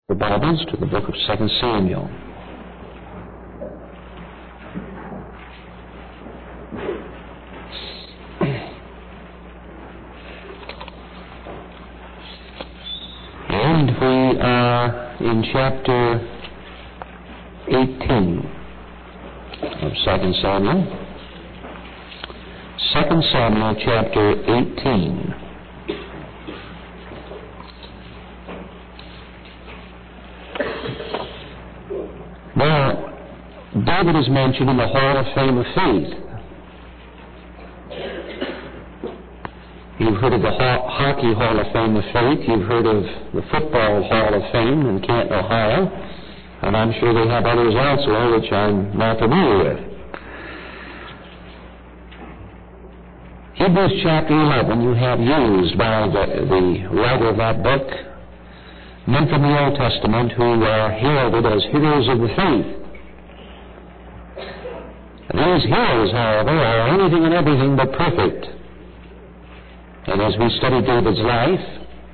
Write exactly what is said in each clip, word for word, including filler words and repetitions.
The Bibles to the book of Second Samuel. And we are in chapter eighteen of Second Samuel. Second Samuel chapter eighteen. Now, David is mentioned in the Hall of Fame of Faith. You've heard of the Ho- Hockey Hall of Fame of Faith. You've heard of the Football Hall of Fame in Canton, Ohio. And I'm sure they have others also, which I'm not familiar with. Hebrews chapter eleven, you have used by the, the writer of that book men from the Old Testament who are heralded as heroes of the faith. And these heroes, however, are anything and everything but perfect. And as we study David's life,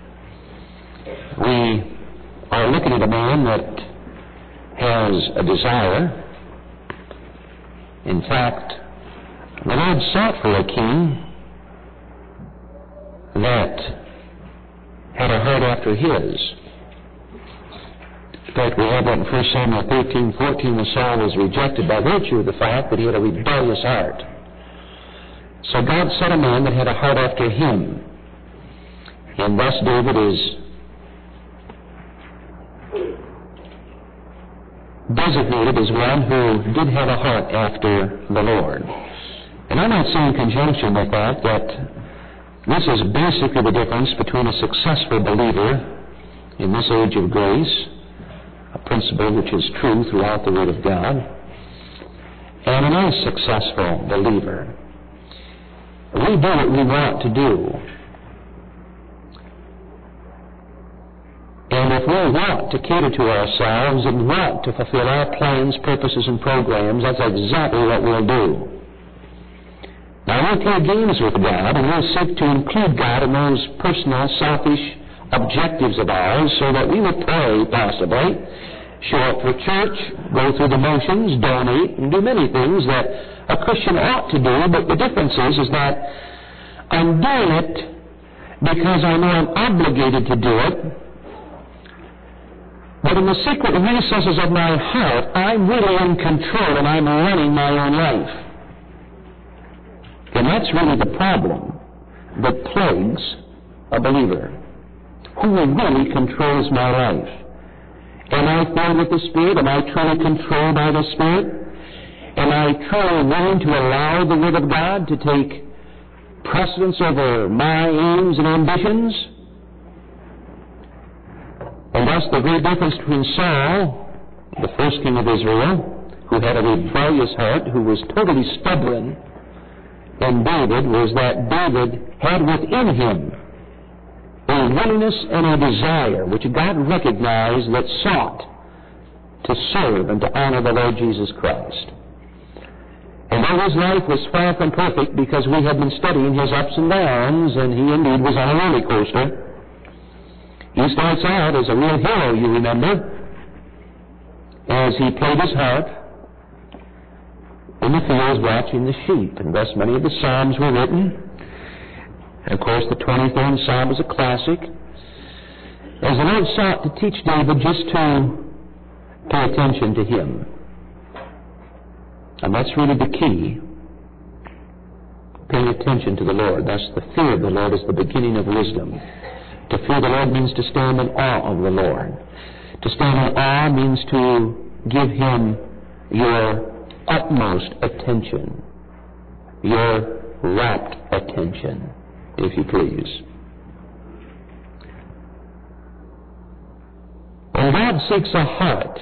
we are looking at a man that has a desire. In fact, the Lord sought for a king that had a heart after his. In fact, we have that in First Samuel thirteen fourteen, when Saul was rejected by virtue of the fact that he had a rebellious heart. So God set a man that had a heart after him. And thus David is designated as one who did have a heart after the Lord. And I might say in conjunction with that that this is basically the difference between a successful believer in this age of grace, a principle which is true throughout the Word of God, and an unsuccessful believer. We do what we want to do. And if we want to cater to ourselves and want to fulfill our plans, purposes, and programs, that's exactly what we'll do. Now, we'll play games with God, and we'll seek to include God in those personal, selfish objectives of ours, so that we will pray, possibly, show up for church, go through the motions, donate, and do many things that a Christian ought to do. But the difference is, is that I'm doing it because I know I'm obligated to do it. But in the secret recesses of my heart, I'm really in control and I'm running my own life. And that's really the problem that plagues a believer. Who really controls my life? Am I filled with the Spirit? Am I truly controlled by the Spirit? Am I truly willing to allow the Word of God to take precedence over my aims and ambitions? And thus the great difference between Saul, the first king of Israel, who had a rebellious heart, who was totally stubborn, and David, was that David had within him a willingness and a desire which God recognized that sought to serve and to honor the Lord Jesus Christ. And though his life was far from perfect, because we had been studying his ups and downs, and he indeed was on a roller coaster, he starts out as a real hero, you remember, as he played his harp in the fields watching the sheep. And thus many of the Psalms were written. And of course, the twenty-third Psalm is a classic. As the Lord sought to teach David just to pay attention to him. And that's really the key. Paying attention to the Lord. Thus, the fear of the Lord is the beginning of wisdom. To fear the Lord means to stand in awe of the Lord. To stand in awe means to give him your utmost attention. Your rapt attention, if you please. And God seeks a heart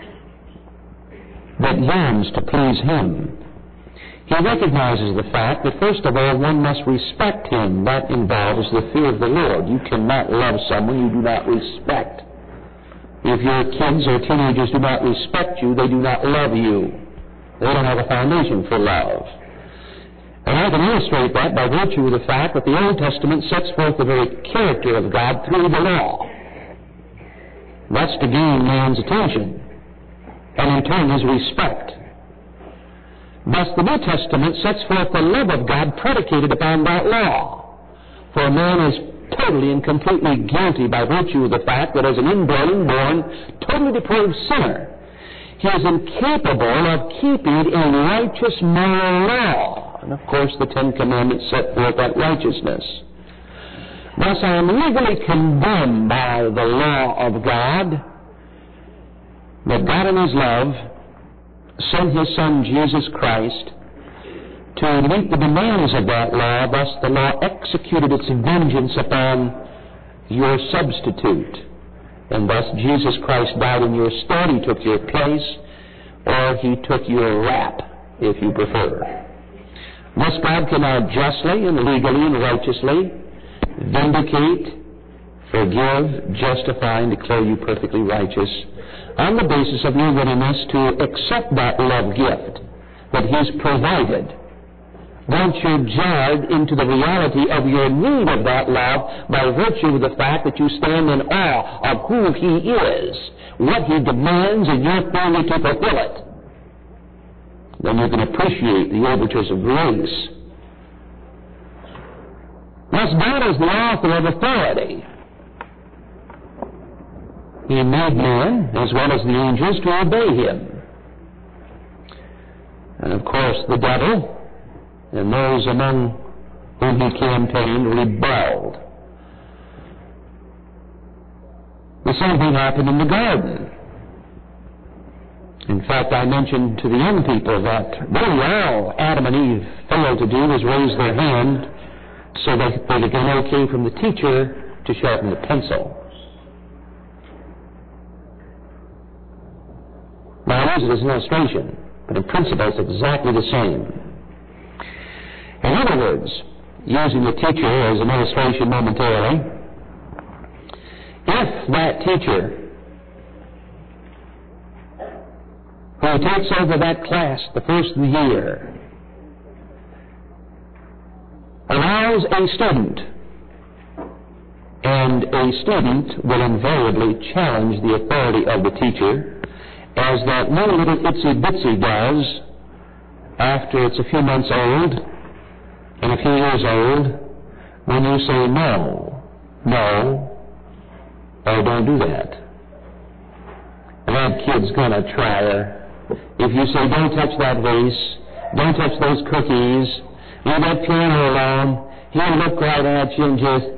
that yearns to please him. He recognizes the fact that, first of all, one must respect him. That involves the fear of the Lord. You cannot love someone you do not respect. If your kids or teenagers do not respect you, they do not love you. They don't have a foundation for love. And I can illustrate that by virtue of the fact that the Old Testament sets forth the very character of God through the law. That's to gain man's attention, and in turn his respect. Thus the New Testament sets forth the love of God predicated upon that law. For a man is totally and completely guilty by virtue of the fact that as an inborn, born, totally depraved sinner, he is incapable of keeping a righteous moral law. And of course the Ten Commandments set forth that righteousness. Thus I am legally condemned by the law of God, that God in His love sent His Son Jesus Christ to meet the demands of that law. Thus the law executed its vengeance upon your substitute. And thus Jesus Christ died in your stead. He took your place, or He took your rap, if you prefer. Thus God can now justly and legally and righteously vindicate, forgive, justify, and declare you perfectly righteous on the basis of your willingness to accept that love gift that He's provided. Once you're jarred into the reality of your need of that love by virtue of the fact that you stand in awe of who He is, what He demands, and your failure to fulfill it, then you can appreciate the overtures of grace. Thus, God is the author of authority. He made man, as well as the angels, to obey Him. And of course, the devil and those among whom he campaigned rebelled. The same thing happened in the garden. In fact, I mentioned to the young people that really all Adam and Eve failed to do was raise their hand so that they could get okay from the teacher to sharpen the pencil. Now, I use it as an illustration, but in principle it's exactly the same. In other words, using the teacher as an illustration momentarily, if that teacher who takes over that class the first of the year allows a student, and a student will invariably challenge the authority of the teacher, as that one little itsy-bitsy does after it's a few months old and a few years old, when you say no, no, or don't do that. That kid's gonna try her. If you say, don't touch that vase, don't touch those cookies, leave that piano alone, he'll look right at you and just,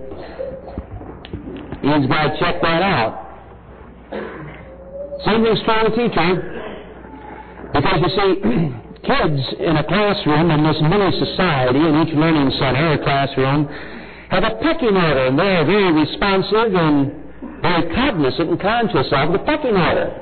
he's got to check that out. Same thing's true with a teacher. Because you see, kids in a classroom in this mini society, in each learning center or classroom, have a pecking order, and they're very responsive and very cognizant and conscious of the pecking order.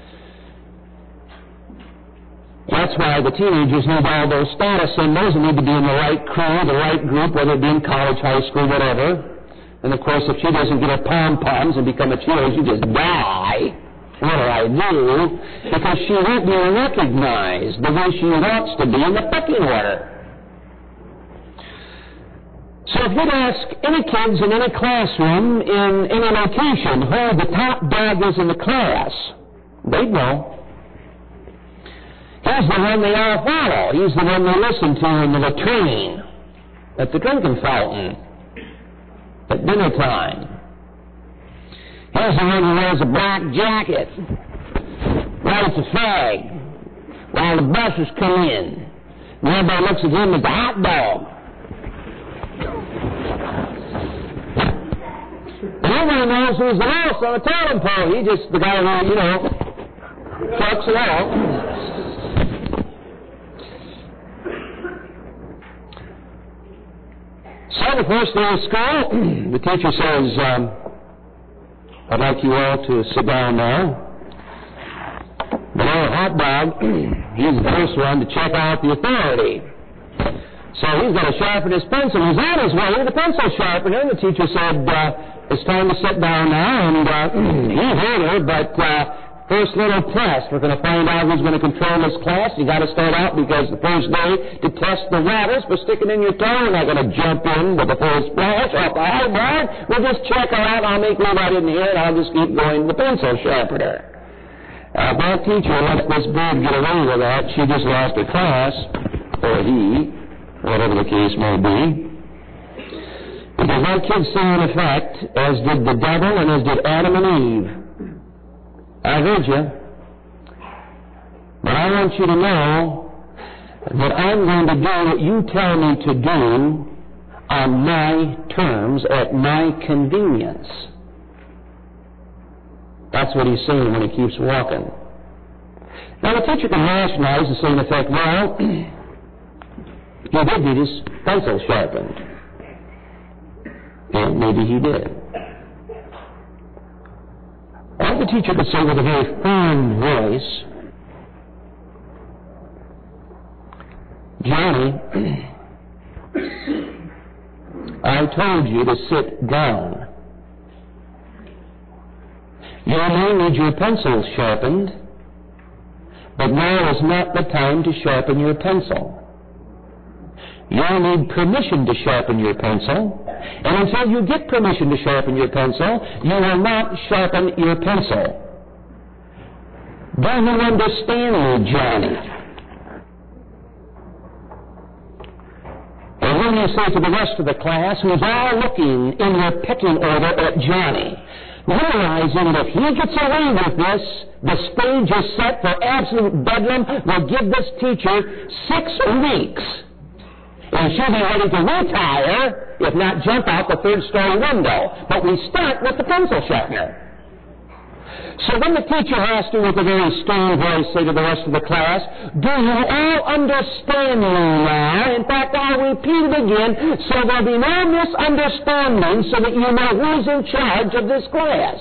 That's why the teenagers need all those status symbols and need to be in the right crew, the right group, whether it be in college, high school, whatever. And of course, if she doesn't get her pom-poms and become a cheerleader, she just die. What do I do? Because she won't be recognized the way she wants to be in the pecking order. So if you'd ask any kids in any classroom in any location who the top dog is in the class, they'd know. He's the one they all follow. He's the one they listen to in the latrine, at the drinking fountain, at dinner time. He's the one who wears a black jacket, lights a fag, while the buses come in. And everybody looks at him as the hot dog. And everyone knows who's the house on the totem pole. He's just the guy who, you know, trucks along. So the first day of school, the teacher says, um, I'd like you all to sit down now. But our hot dog, he's the first one to check out the authority. So he's got to sharpen his pencil. He's on his way to the pencil sharpener, and the teacher said, uh, it's time to sit down now, and uh, he heard her, but uh, First little test. We're going to find out who's going to control this class. You got to start out because the first day to test the waters for sticking in your toe. We're not going to jump in with the full splash off the high board. We'll just check her out. I'll make believe I didn't hear it. I'll just keep going to the pencil sharpener. Uh, that teacher let this bird get away with that. She just lost her class, or he, whatever the case may be. Because that kid saw an effect, as did the devil and as did Adam and Eve. I heard you. But I want you to know that I'm going to do what you tell me to do on my terms, at my convenience. That's what he's saying when he keeps walking. Now, the teacher can rationalize and say, in effect, well, he did need his pencil sharpened. And maybe he did. Or the teacher could say with a very firm voice, Johnny, I told you to sit down. You may need your pencil sharpened, but now is not the time to sharpen your pencil. You'll need permission to sharpen your pencil, and until you get permission to sharpen your pencil, you will not sharpen your pencil. Do you understand me, Johnny? And when you say to the rest of the class, who's all looking in your pecking order at Johnny, realizing that if he gets away with this, the stage is set for absolute bedlam. We'll give this teacher six weeks. And she'll be ready to retire, if not jump out the third-story window. But we start with the pencil sharpener. So then the teacher has to, with a very stern voice, say to the rest of the class, do you all understand me now? In fact, I'll repeat it again so there'll be no misunderstanding so that you know who's in charge of this class.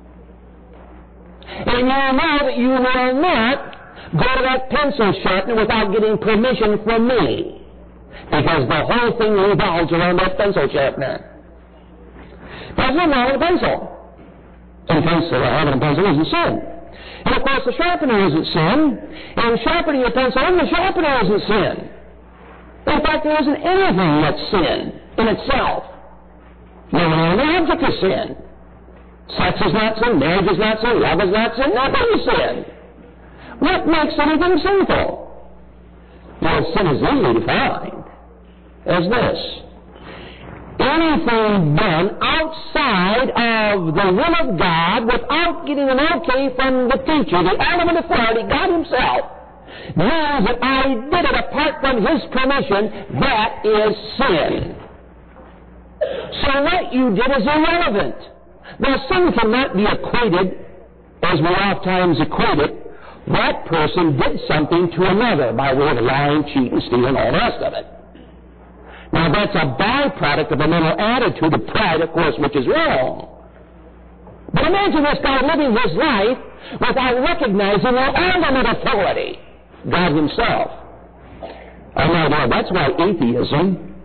And you know that you will not go to that pencil sharpener without getting permission from me. Because the whole thing revolves around that pencil sharpener. There's nothing wrong with a pencil. And pencil, having a pencil isn't sin. And of course the sharpener isn't sin. And sharpening your pencil and the sharpener isn't sin. In fact, there isn't anything that's sin in itself. No only object is sin. Sex is not sin, marriage is not sin, love is not sin, nothing is sin. What makes anything sinful? Well, sin is easily defined as this. Anything done outside of the will of God without getting an okay from the teacher, the ultimate authority, God himself, means that I did it apart from his permission. That is sin. So what you did is irrelevant. Now, sin cannot be equated, as we oftentimes equate it, that person did something to another by way of lying, cheating, stealing, all the rest of it. Now, that's a byproduct of a mental attitude of pride, of course, which is wrong. But imagine this guy living his life without recognizing the ultimate authority, God himself. I know, no, that's why atheism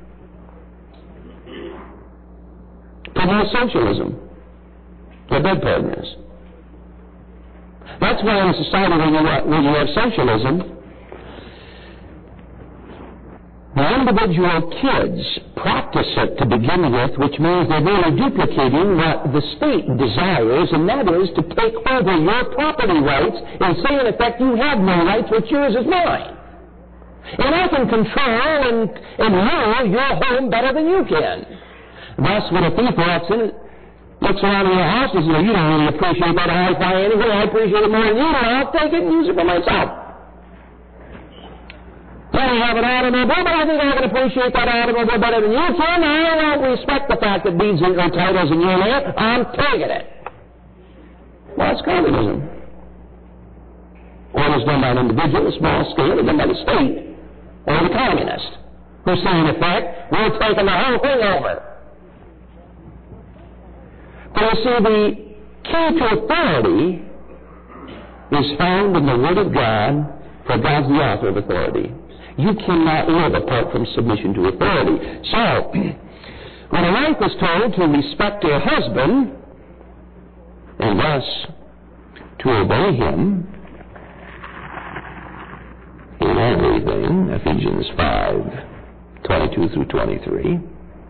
promotes socialism. They're bed partners. That's why in a society where you have, where you have socialism, the individual kids practice it to begin with, which means they're really duplicating what the state desires, and that is to take over your property rights and say, in effect, you have no rights, what's yours is mine. And I can control and, and rule your home better than you can. Thus, when a thief walks in, looks around in your house and says, you don't really appreciate that hi-fi anyway, I appreciate it more than you do, I'll take it and use it for myself. I have an automobile, but I think I can appreciate that automobile better than you can. I won't respect the fact that deeds and titles in your name. I'm taking it. Well, it's communism. Or it's done by an individual, a small scale, or done by the state, or the communist, who say, in effect, we're taking the whole thing over. But you see, the key to authority is found in the Word of God, for God's the author of authority. You cannot live apart from submission to authority. So, when a wife is told to respect her husband, and thus to obey him in everything, Ephesians five, twenty-two through twenty-three.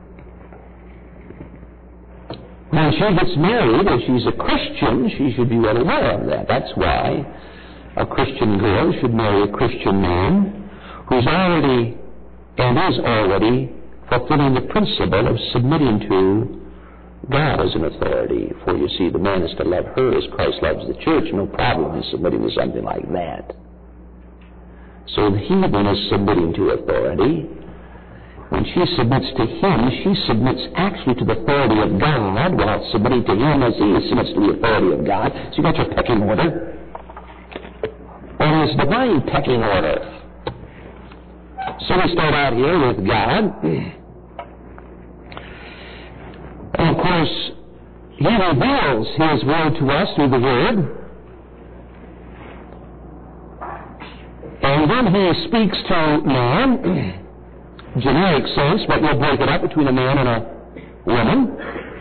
When she gets married, if she's a Christian, she should be well aware of that. That's why a Christian girl should marry a Christian man who's already and is already fulfilling the principle of submitting to God as an authority. For you see, the man is to love her as Christ loves the church. No problem in submitting to something like that. So the heathen is submitting to authority. When she submits to him, she submits actually to the authority of God while submitting to him as he submits to the authority of God. So you got your pecking order. And it's divine pecking order. So we start out here with God. And of course, he reveals his word to us through the word. And then he speaks to man, generic sense, but we'll break it up between a man and a woman.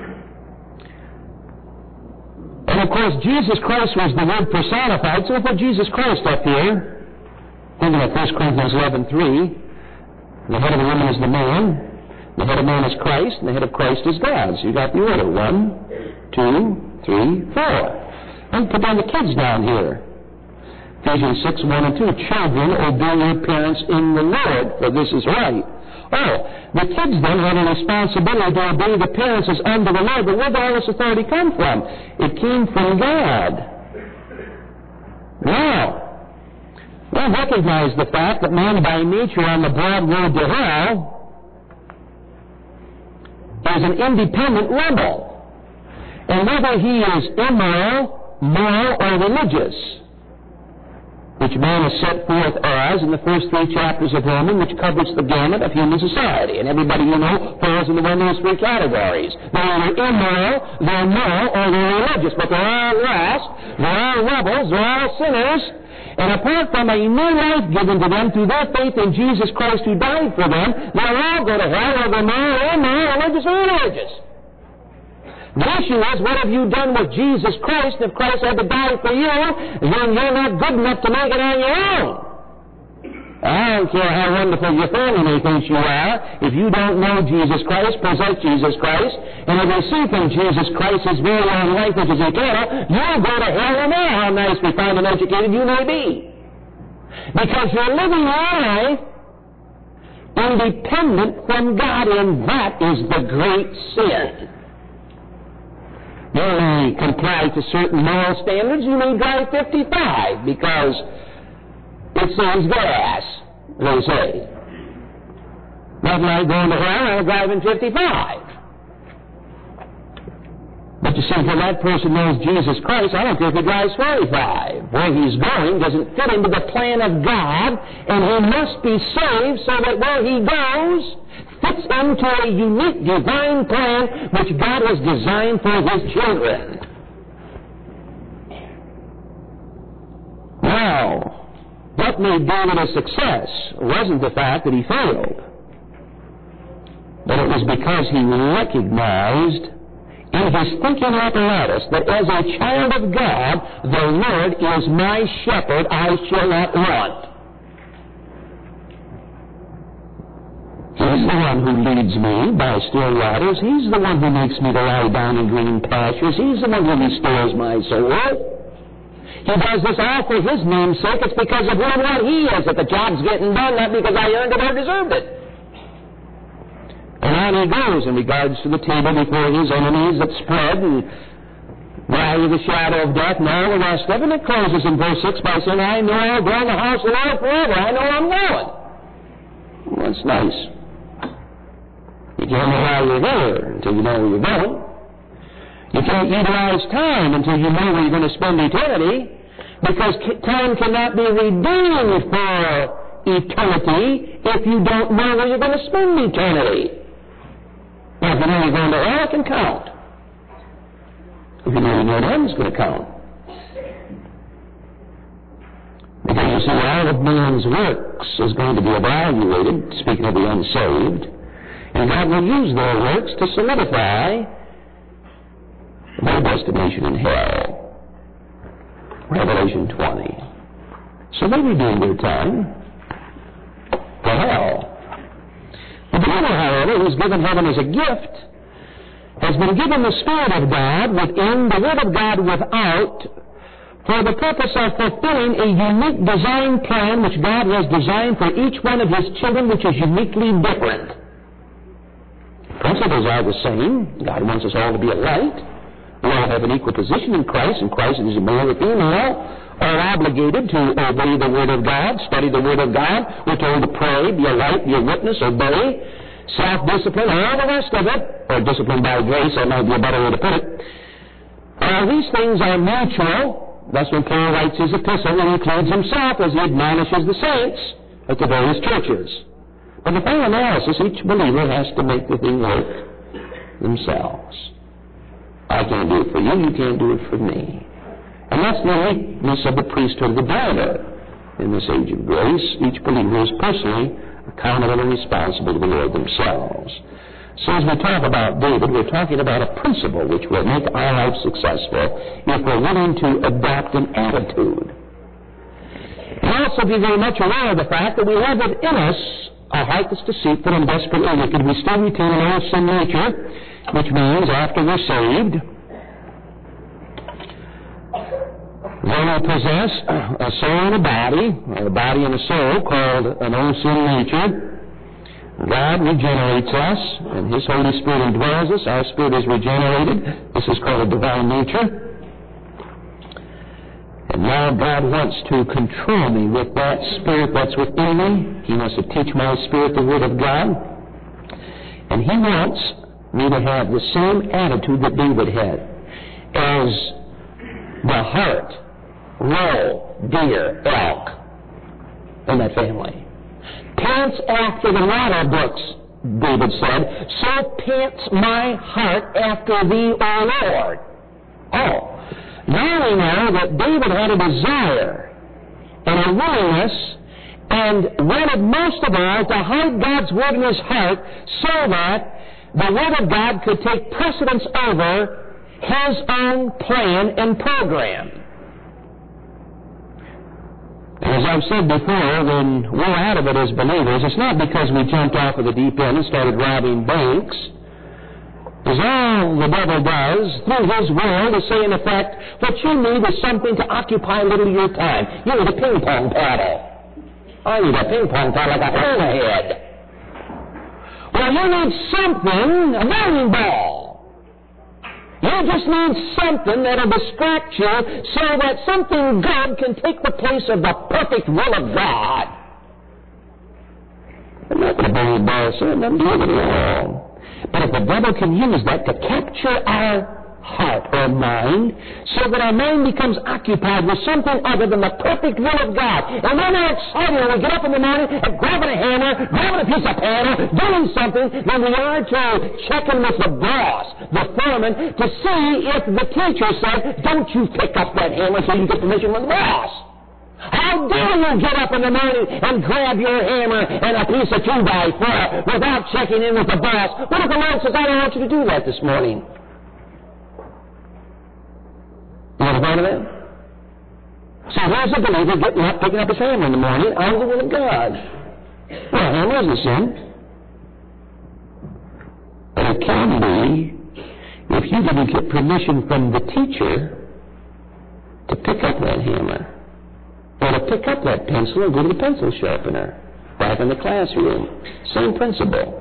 And of course, Jesus Christ was the Word personified, so we'll put Jesus Christ up here. Thinking of First Corinthians eleven three. The head of the woman is the man, the head of man is Christ, and the head of Christ is God. So you got the order. One, two, three, four. And put down the kids down here. Ephesians six, one and two. Children, obey your parents in the Lord, for this is right. Oh, the kids then had a responsibility to obey the parents as under the Lord, but where did all this authority come from? It came from God. Now, we recognize the fact that man by nature on the broad road to hell is an independent rebel. And whether he is immoral, moral, or religious, which man is set forth as in the first three chapters of Romans, which covers the gamut of human society. And everybody you know falls into one of those three categories. They're either immoral, they're moral, or they're religious. But they're all lost, they're all rebels, they're all sinners. And apart from a new life given to them through their faith in Jesus Christ who died for them, they'll all go to hell, whether moral, immoral, religious, or religious. The issue is, what have you done with Jesus Christ? If Christ had to die for you, then you're not good enough to make it on your own. I don't care how wonderful your family may think you are. If you don't know Jesus Christ, possess Jesus Christ, and if you see from Jesus Christ his very own life, which is eternal, you'll go to hell no matter how nice, refined, and educated you may be. Because you're living your life independent from God, and that is the great sin. You may comply to certain moral standards, you may drive fifty-five because it saves gas, they say. Nothing like going to hell, I'm driving fifty-five. But you see, when that person knows Jesus Christ, I don't care if he drives forty-five. Where he's going doesn't fit into the plan of God, and he must be saved so that where he goes fits into a unique divine plan which God has designed for his children. Now, what made David a success wasn't the fact that he failed, but it was because he recognized in his thinking apparatus that as a child of God, the Lord is my shepherd, I shall not want. He's the one who leads me by still waters. He's the one who makes me to lie down in green pastures. He's the one who restores my soul. He does this all for his name's sake. It's because of who and what he is that the job's getting done, not because I earned it or deserved it. And on he goes in regards to the table before his enemies that spread and valley of the shadow of death and all the rest of it. And it closes in verse six by saying, I know I'll dwell in the house of the Lord forever. I know I'm going. Well, that's nice. You can't know how you're there until you know where you're going. You can't utilize time until you know where you're going to spend eternity, because time cannot be redeemed for eternity if you don't know where you're going to spend eternity. Now, if you know you're going to hell, it can count. If you know you're going to heaven, it's going to count. Because you see, all of man's works is going to be evaluated, speaking of the unsaved, and God will use their works to solidify their destination in hell. Revelation twenty. So they redeemed their time for hell. The believer, however, who's given heaven as a gift, has been given the Spirit of God within, the Word of God without, for the purpose of fulfilling a unique design plan which God has designed for each one of His children, which is uniquely different. Principles are the same. God wants us all to be alike. We all have an equal position in Christ, and Christ is a male or female, are obligated to obey the Word of God, study the Word of God. We're told to pray, be a light, be a witness, obey, self-discipline, all the rest of it, or discipline by grace, that might be a better way to put it. All these things are mutual. That's when Paul writes his epistle and includes himself as he admonishes the saints at the various churches. But the final analysis, each believer has to make the thing work themselves. I can't do it for you, you can't do it for me. And that's the uniqueness of the priesthood of the daughter. In this age of grace, each believer is personally accountable and responsible to the Lord themselves. So as we talk about David, we're talking about a principle which will make our life successful if we're willing to adopt an attitude. And also be very much aware of the fact that we have within us a heart that's deceitful and desperately wicked. We still retain an old sin nature, which means after we're saved, then we possess a soul and a body, or a body and a soul, called an old sin nature. God regenerates us, and His Holy Spirit indwells us. Our spirit is regenerated. This is called a divine nature. And now God wants to control me with that spirit that's within me. He wants to teach my spirit the Word of God. And He wants me to have the same attitude that David had. As the hart, roe, deer, elk in that family pants after the water brooks, David said, so pants my heart after Thee, O Lord. Oh, now we know that David had a desire and a willingness and wanted most of all to hide God's Word in his heart so that the Word of God could take precedence over his own plan and program. As I've said before, when we're out of it as believers, it's not because we jumped off of the deep end and started robbing banks. Because all the devil does, through his world, is say, in effect, what you need is something to occupy a little of your time. You need a ping-pong paddle. I need a ping-pong paddle like a hammerhead. Well, you need something, a bowling ball. You just need something that'll distract you so that something good can take the place of the perfect will of God. I'm not going to bring you ball, sir. I'm not doing it at all. But if the devil can use that to capture our heart or mind so that our mind becomes occupied with something other than the perfect will of God. And then we're excited when we get up in the morning and grabbing a hammer, grabbing a piece of paddle, doing something, then we are to check in with the boss, the foreman, to see if the teacher said, don't you pick up that hammer until you get permission from the boss. How dare you get up in the morning and grab your hammer and a piece of two by four without checking in with the boss? What if the Lord says, I don't want you to do that this morning? You ever thought of that? So here's a believer getting up, picking up his hammer in the morning out of the will of God. Well, a hammer isn't a sin. But it can be if you didn't get permission from the teacher to pick up that hammer, or to pick up that pencil and go to the pencil sharpener back in the classroom. Same principle.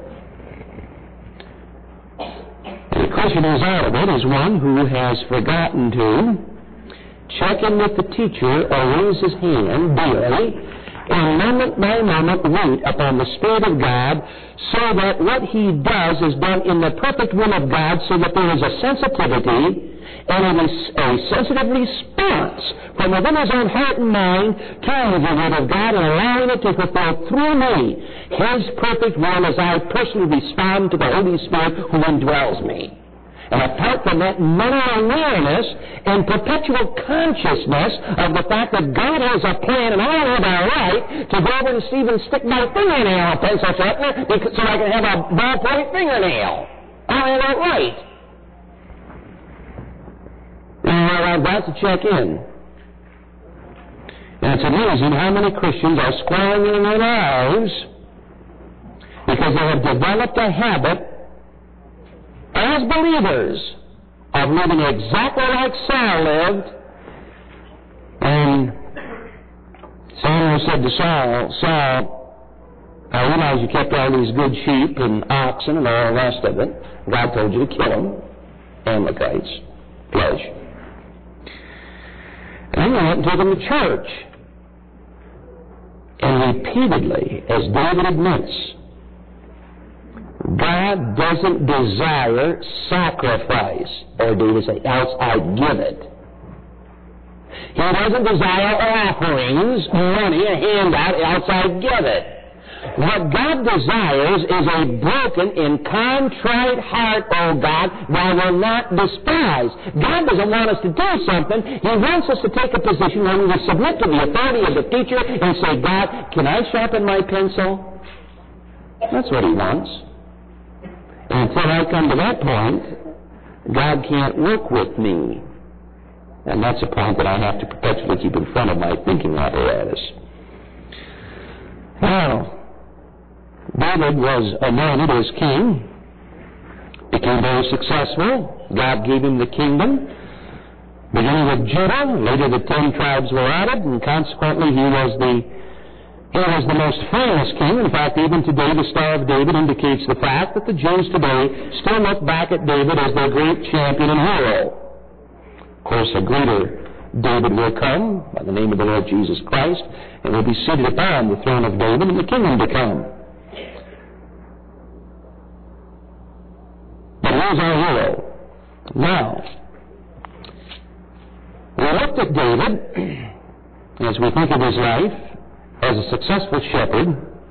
The Christian who's out of it is one who has forgotten to check in with the teacher or raise his hand daily and moment by moment wait upon the Spirit of God so that what he does is done in the perfect will of God so that there is a sensitivity and a, a sensitive response from within his own heart and mind to the Word of God and allowing it to fulfill through me His perfect will as I personally respond to the Holy Spirit who indwells me. And apart from that mental awareness and perpetual consciousness of the fact that God has a plan and I don't have a right to go over and even stick my fingernail on a pencil sharpener so I can have a ballpoint fingernail. I don't have that right. And I've got to check in And it's amazing how many Christians are squandering their lives because they have developed a habit as believers of living exactly like Saul lived. And Samuel said to Saul, Saul, I realize you kept all these good sheep and oxen and all the rest of it. God told you to kill them, Amalekites, flesh. And then he went and took them to church. And repeatedly, as David admits, God doesn't desire sacrifice. Or David say, else I'd give it. He doesn't desire offerings, money, a handout, else I'd give it. What God desires is a broken and contrite heart, oh God, thou will not despise. God doesn't want us to do something. He wants us to take a position where we will submit to the authority of the teacher and say, God, can I sharpen my pencil? That's what He wants. And until I come to that point, God can't work with me. And that's a point that I have to perpetually keep in front of my thinking apparatus. Now, David was anointed as king, became very successful. God gave him the kingdom, beginning with Judah. Later the ten tribes were added, and consequently he was the he was the most famous king. In fact, even today the Star of David indicates the fact that the Jews today still look back at David as their great champion and hero. Of course, a greater David will come by the name of the Lord Jesus Christ, and will be seated upon the throne of David in the kingdom to come. But here's our hero. Now, we looked at David, as we think of his life, as a successful shepherd.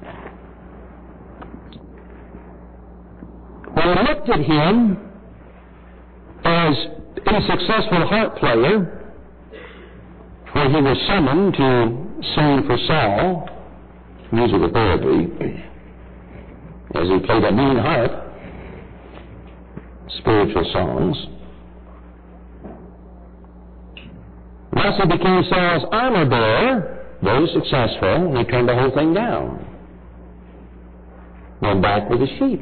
We looked at him as a successful harp player, when he was summoned to sing for Saul, musical therapy, as he played a mean harp, spiritual songs. Thus he became Saul's armor bearer, very successful, and he turned the whole thing down. Went back with the sheep.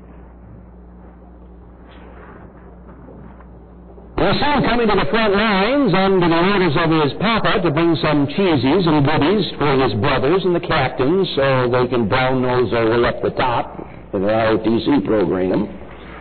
We saw him coming to the front lines under the orders of his papa to bring some cheesies and goodies for his brothers and the captains so they can brown nose their way up the top in their R O T C program.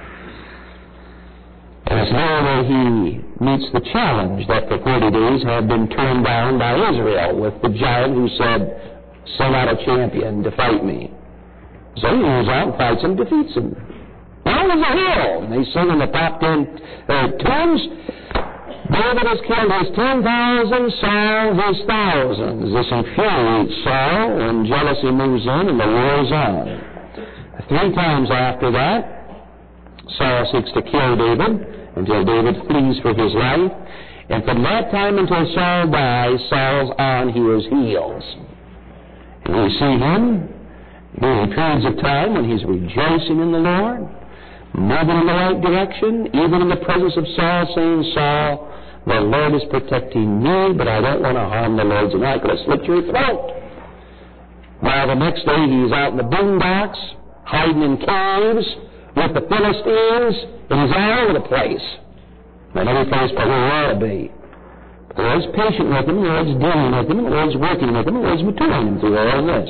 And it's there where he meets the challenge that for forty days had been turned down by Israel with the giant who said, send out a champion to fight me. So he goes out and fights him, defeats him. Now there's a hill, and they sing in the top ten uh, tunes, David has killed his ten thousand, Saul his thousands. This infuriates Saul, and jealousy moves in, and the war's on. Three times after that, Saul seeks to kill David, until David flees for his life. And from that time until Saul dies, Saul's on his heels. And we see him during periods of time when he's rejoicing in the Lord, moving in the right direction, even in the presence of Saul, saying, Saul, the Lord is protecting me, but I don't want to harm the Lord's, and I could have slit your throat. While the next day he's out in the boondocks, hiding in caves with the Philistines, and he's all over the place. Not every place but where we ought to be. But the Lord's patient with him, the Lord's dealing with him, the Lord's working with him, the Lord's maturing him through all of this.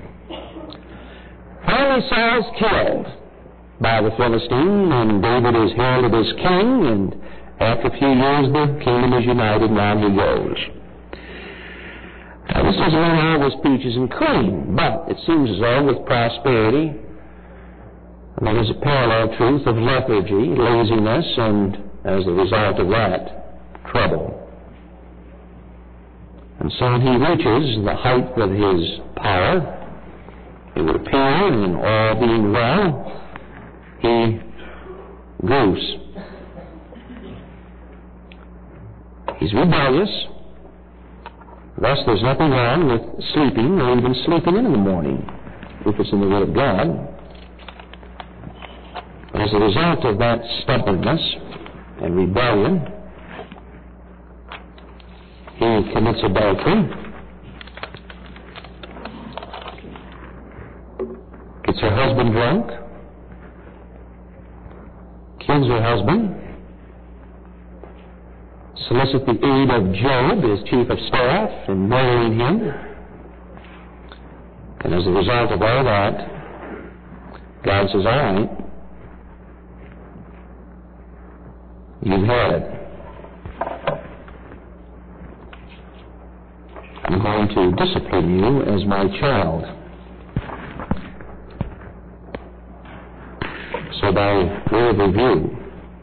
Finally, Saul's killed by the Philistine, and David is heralded as king, and after a few years the kingdom is united, and on he goes. Now, this doesn't mean all was peaches and cream, but it seems as though with prosperity, there is a parallel truth of lethargy, laziness, and as a result of that, trouble. And so when he reaches the height of his power, it would appear, and all being well, he goose. He's rebellious. Thus, there's nothing wrong with sleeping or even sleeping in in the morning, if it's in the will of God. As a result of that stubbornness and rebellion, he commits adultery, and drunk, kills her husband, solicits the aid of Job, his chief of staff, in murdering him. And as a result of all that, God says, all right, you've had it. I'm going to discipline you as my child. So by way of review,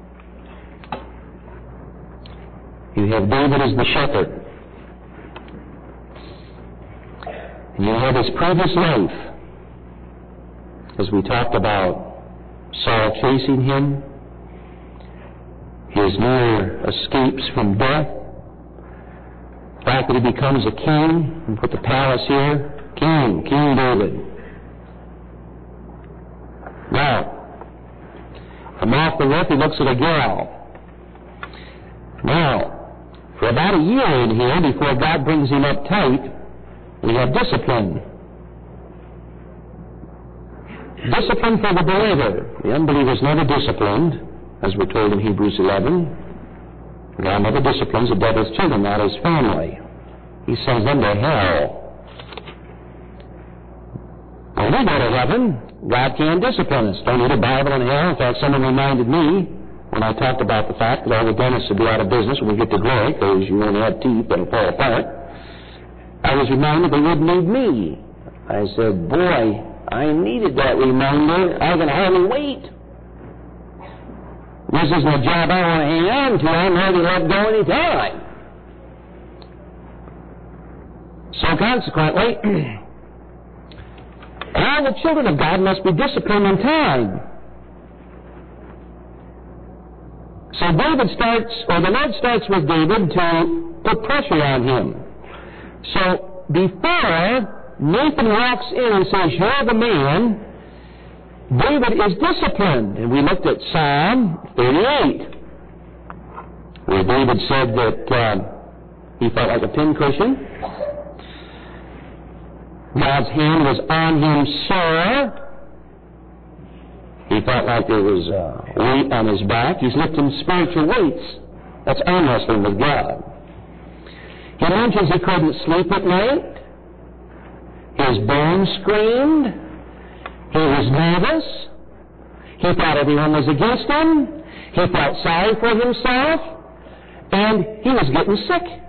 you have David as the shepherd. And you have his previous life, as we talked about Saul chasing him, his near escapes from death, the fact that he becomes a king, and put the palace here, king, King David. Now, from off the roof, he looks at a gal. Now, for about a year in here, before God brings him up tight, we have discipline. Discipline for the believer. The unbeliever is never disciplined, as we're told in Hebrews eleven. God never disciplines the devil's children, not his family. He sends them to hell. When we go to heaven, God can't discipline us. Don't need a Bible in hell. In fact, someone reminded me when I talked about the fact that all the dentists would be out of business when we get to glory because you only have teeth that'll fall apart. I was reminded they wouldn't need me. I said, boy, I needed that reminder. I can hardly wait. This isn't a job I want to hang on to. I'm ready to let go any time. So consequently, all the children of God must be disciplined in time. So David starts, or the Lord starts with David to put pressure on him. So before Nathan walks in and says, you're the man, David is disciplined. And we looked at Psalm thirty-eight, where David said that uh, he felt like a pincushion. God's hand was on him sore. He felt like there was a weight on his back. He's lifting spiritual weights. That's arm wrestling with God. He mentions he couldn't sleep at night. His bones screamed. He was nervous. He thought everyone was against him. He felt sorry for himself. And he was getting sick.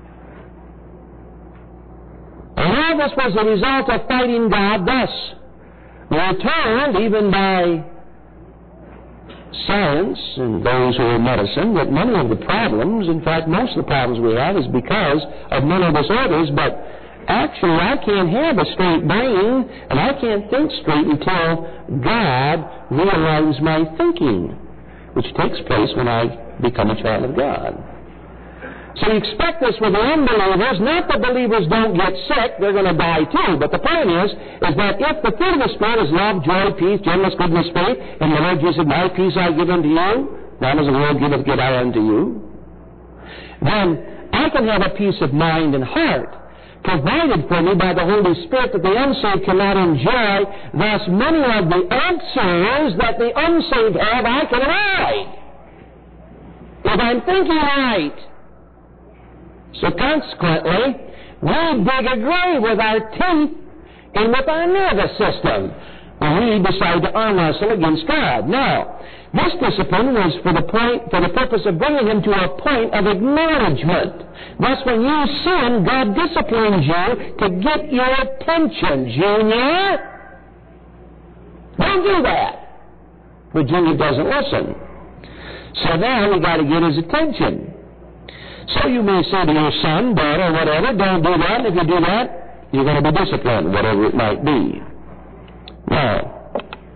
And all this was a result of fighting God thus. We're told, even by science and those who are medicine, that many of the problems, in fact, most of the problems we have is because of mental disorders, but actually I can't have a straight brain, and I can't think straight until God realigns my thinking, which takes place when I become a child of God. So you expect this with the unbelievers. Not that believers don't get sick, they're going to die too. But the point is, is that if the fruit of the Spirit is love, joy, peace, gentleness, goodness, faith, and the Lord Jesus said, my peace I give unto you, not as the world giveth, give I unto you, then I can have a peace of mind and heart provided for me by the Holy Spirit that the unsaved cannot enjoy. Thus, many of the answers that the unsaved have, I can avoid if I'm thinking right. So consequently, we dig a grave with our teeth and with our nervous system when we decide to arm wrestle against God. Now, this discipline was for the point, for the purpose of bringing him to a point of acknowledgement. Thus, when you sin, God disciplines you to get your attention. Junior, don't do that. But Junior doesn't listen. So now we got to get his attention. So you may say to your son, daughter, whatever, don't do that. If you do that, you're going to be disciplined, whatever it might be. Now,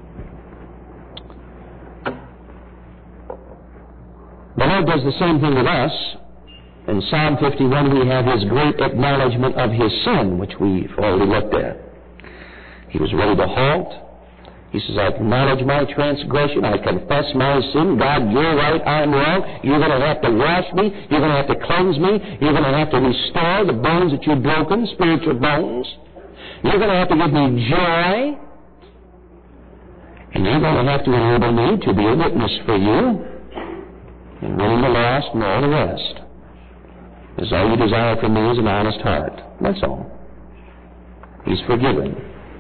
the Lord does the same thing with us. In Psalm fifty-one, we have his great acknowledgement of his sin, which we've already looked at. He was ready to halt. He says, I acknowledge my transgression. I confess my sin. God, you're right. I'm wrong. You're going to have to wash me. You're going to have to cleanse me. You're going to have to restore the bones that you've broken, spiritual bones. You're going to have to give me joy. And you're going to have to enable me to be a witness for you and winning the lost and all the rest. Because all you desire from me is an honest heart. That's all. He's forgiven.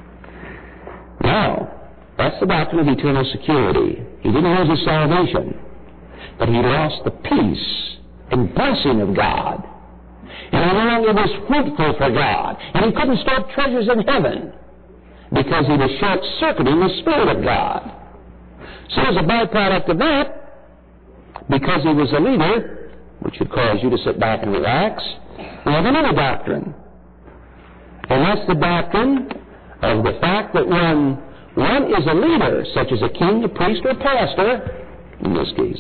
Now, that's the doctrine of eternal security. He didn't lose his salvation, but he lost the peace and blessing of God. And he no longer was fruitful for God. And he couldn't store up treasures in heaven because he was short-circuiting the Spirit of God. So as a byproduct of that, because he was a leader, which would cause you to sit back and relax, we have another doctrine. And that's the doctrine of the fact that when one is a leader, such as a king, a priest, or a pastor, in this case,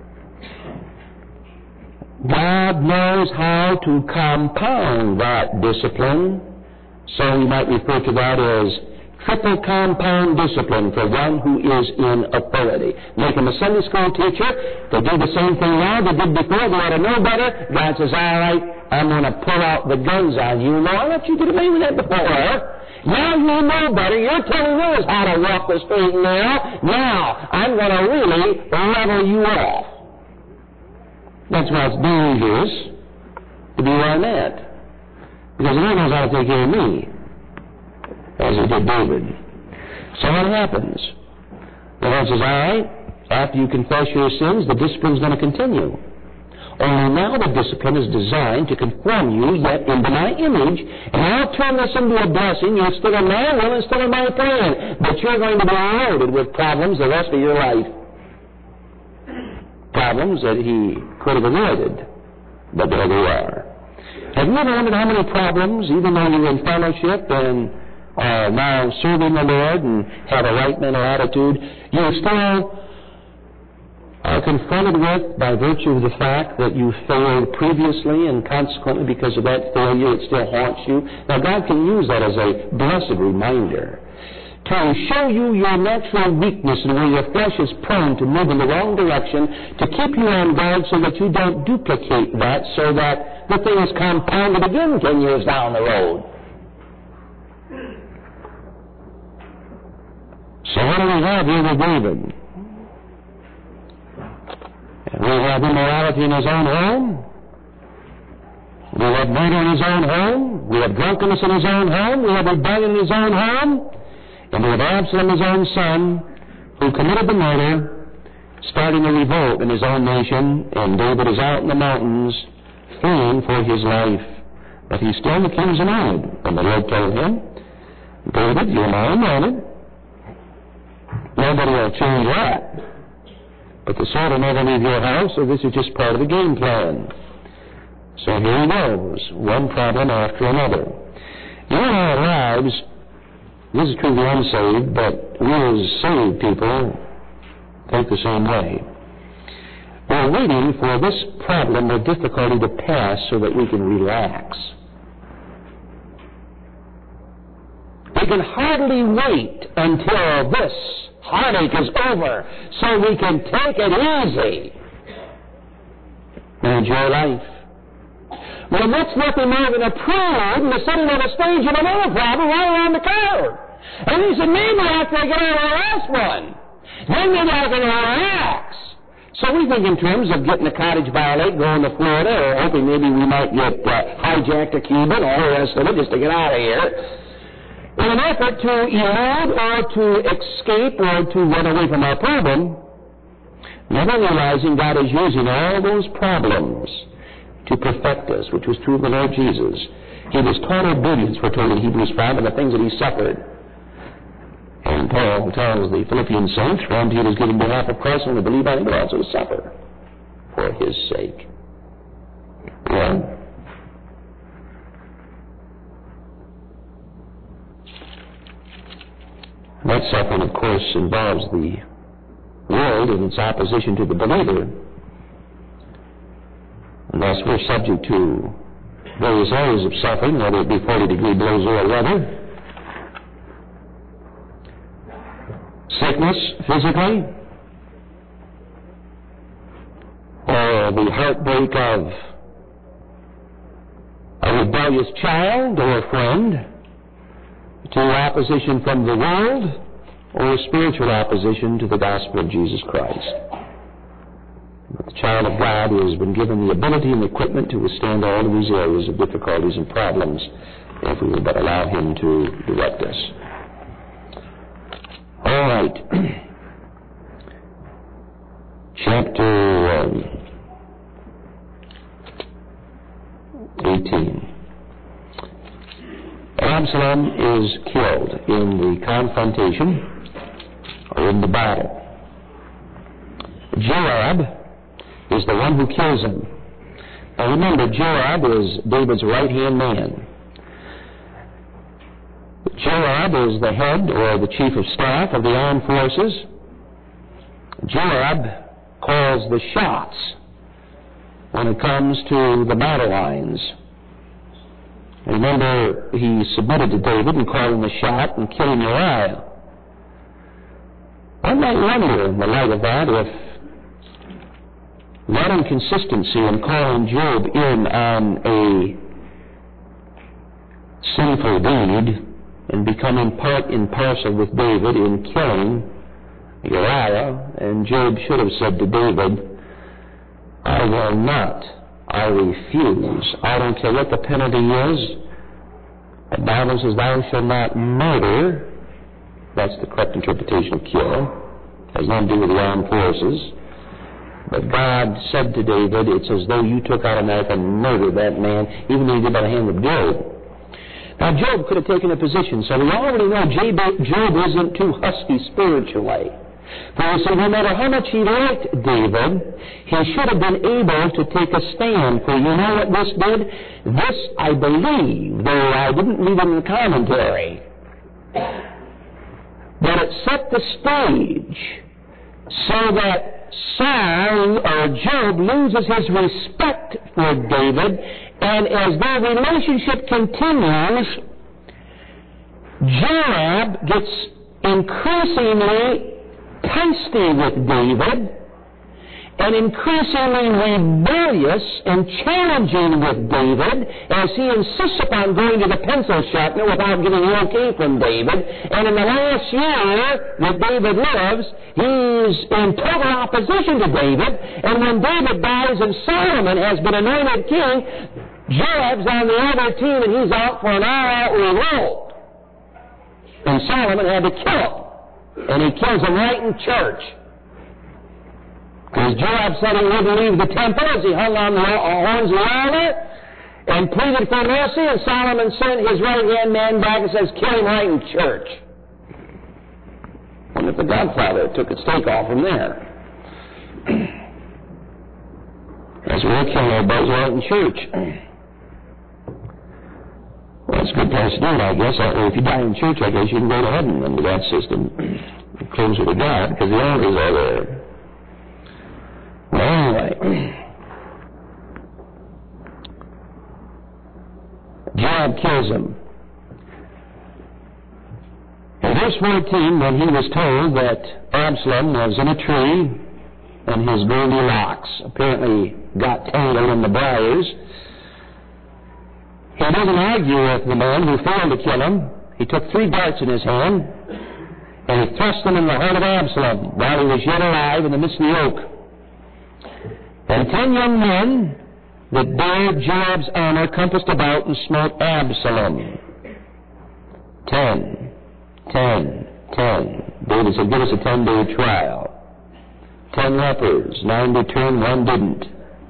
God knows how to compound that discipline. So we might refer to that as triple compound discipline for one who is in authority. Make him a Sunday school teacher. They do the same thing now they did before. They ought to know better. God says, all right, I'm going to pull out the guns on you. No, I let you get away with that before. Now you know better. You're telling us how to walk the straight and narrow. Now I'm going to really level you off. That's why it's dangerous to be where I'm at. Because he knows how to take care of me, as he did David. So what happens? The Lord says, all right, after you confess your sins, the discipline's going to continue. Only now the discipline is designed to conform you yet into my image, and I'll turn this into a blessing. You're still in my will and still in my plan, but you're going to be loaded with problems the rest of your life. Problems that he could have avoided, but there they are. Have you ever wondered how many problems, even though you're in fellowship and are now serving the Lord and have a right mental attitude, you're still are confronted with by virtue of the fact that you failed previously, and consequently because of that failure it still haunts you? Now God can use that as a blessed reminder to show you your natural weakness and where your flesh is prone to move in the wrong direction, to keep you on guard so that you don't duplicate that, so that the thing is compounded again ten years down the road. So what do we have here with David? We have immorality in his own home. We have murder in his own home. We have drunkenness in his own home. We have rebellion in his own home. And we have Absalom, his own son, who committed the murder, starting a revolt in his own nation, and David is out in the mountains fleeing for his life. But he's still the king's anointed. And the Lord told him, David, you're my anointed. Nobody will change that. But the sword will never leave your house, so this is just part of the game plan. So here he goes, one problem after another. You know, in our lives, this is true of the unsaved, but we as saved people think the same way. We're waiting for this problem or difficulty to pass so that we can relax. We can hardly wait until this heartache is over so we can take it easy and enjoy life. Well, that's nothing more than a prelude and the setting of the stage of another problem right around the curve. And he said, maybe after I get over the last one, then maybe I can relax. So we think in terms of getting a cottage by a lake, going to Florida, or hoping maybe we might get uh, hijacked or Cuban, all the rest of it, just to get out of here, in an effort to elude or to escape or to run away from our problem, never realizing God is using all those problems to perfect us, which was true of the Lord Jesus. He was taught obedience, we're told in Hebrews five, and the things that he suffered. And Paul tells the Philippian saints, for unto you is given behalf of Christ, and to believe on him, but also to suffer for his sake. Well, that suffering, of course, involves the world in its opposition to the believer. And thus we're subject to various areas of suffering, whether it be forty degree below zero weather, sickness physically, or the heartbreak of a rebellious child or a friend, to opposition from the world, or spiritual opposition to the gospel of Jesus Christ. But the child of God has been given the ability and equipment to withstand all of these areas of difficulties and problems if we would but allow Him to direct us. All right. Chapter um, eighteen. Absalom is killed in the confrontation or in the battle. Joab is the one who kills him. Now remember, Joab is David's right-hand man. Joab is the head or the chief of staff of the armed forces. Joab calls the shots when it comes to the battle lines. Remember, he submitted to David in calling the shot and killing Uriah. I might wonder, in the light of that, if that inconsistency in calling Job in on a sinful deed and becoming part and parcel with David in killing Uriah, and Job should have said to David, I will not, I refuse, I don't care what the penalty is. The Bible says, thou shalt not murder. That's the correct interpretation of kill. It has nothing to do with the armed forces. But God said to David, it's as though you took out a knife and murdered that man, even though you did by the hand of Job. Now, Job could have taken a position, so we already know Job isn't too husky spiritually. For you see, no matter how much he liked David, he should have been able to take a stand. For you know what this did? This, I believe, though I didn't read it in the commentary, that it set the stage so that Saul or Job loses his respect for David, and as their relationship continues, Joab gets increasingly tasty with David and increasingly rebellious and challenging with David as he insists upon going to the pencil sharpener without getting the okay from David. And in the last year that David lives, he's in total opposition to David. And when David dies and Solomon has been anointed king, Joab's on the other team and he's out for an all-out revolt. And Solomon had to kill him. And he kills him right in church. Because Joab said he wouldn't leave the temple as he hung on the horns of the altar and pleaded for mercy, and Solomon sent his right-hand man back and says, kill him right in church. And if the Godfather took its take off from there. As we'll kill our boys right in church. Well, it's a good place to do it, I guess. If you die in church, I guess you can go to heaven under that system. Closer to God, because the altars are there. Well, anyway. Joab kills him. In verse fourteen, when he was told that Absalom was in a tree and his goldy locks apparently got tangled in the briars, he doesn't argue with the man who failed to kill him. He took three darts in his hand, and he thrust them in the heart of Absalom while he was yet alive in the midst of the oak. And ten young men that bare Joab's honor compassed about and smote Absalom. Ten, ten, ten. David said, give us a ten-day trial. Ten lepers, nine returned, one didn't.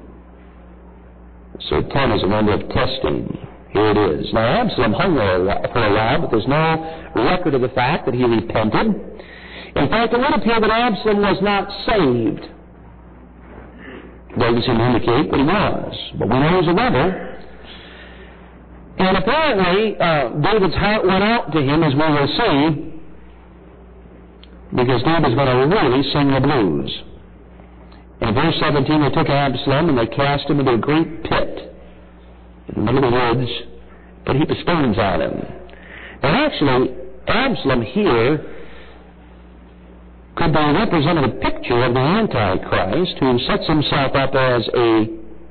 So ten is a number of testing. Here it is. Now, Absalom hung there for a while, but there's no record of the fact that he repented. In fact, it would appear that Absalom was not saved. Doesn't seem to indicate that he was, but we know he was a rebel. And apparently, uh, David's heart went out to him, as we will see, because David's going to really sing the blues. In verse seventeen, they took Absalom and they cast him into a great pit in the middle of the woods, put a heap of stones on him. Now, actually, Absalom here could be a representative picture of the Antichrist who sets himself up as a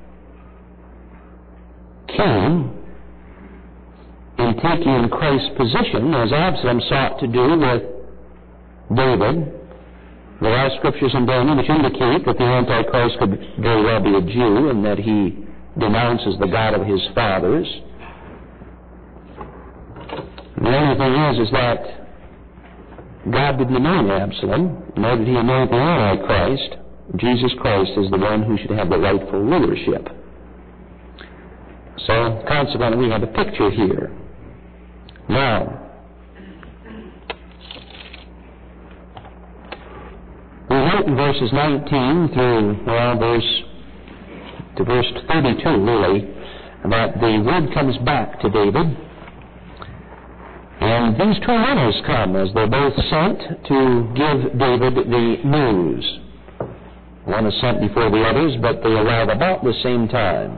king in taking Christ's position, as Absalom sought to do with David. There are scriptures in Daniel which indicate that the Antichrist could very well be a Jew and that he denounces the God of his fathers. The only thing is, is that God didn't anoint Absalom, nor did he anoint the Antichrist. Jesus Christ is the one who should have the rightful leadership. So, consequently, we have a picture here. Now, we note in verses nineteen through, well, verse, to verse thirty-two, really, that the word comes back to David. And these two runners come as they're both sent to give David the news. One is sent before the others, but they arrive about the same time.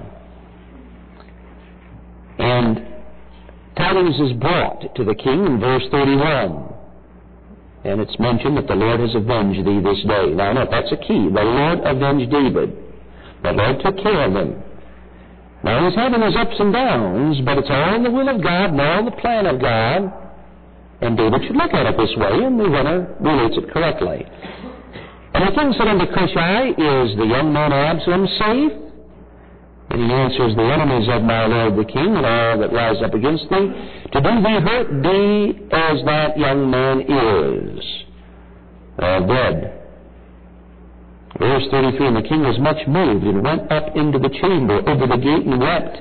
And tidings is brought to the king in verse thirty-one. And it's mentioned that the Lord has avenged thee this day. Now, note, that's a key. The Lord avenged David. The Lord took care of him. Now, he's having his ups and downs, but it's all in the will of God and all in the plan of God. And David should look at it this way, and the runner relates it correctly. And the king said unto Cushai, is the young man Absalom safe? And he answers, the enemies of my lord the king and all that rise up against thee, to do thee hurt, be as that young man is, all dead. Verse thirty-three, and the king was much moved, and went up into the chamber over the gate, and wept.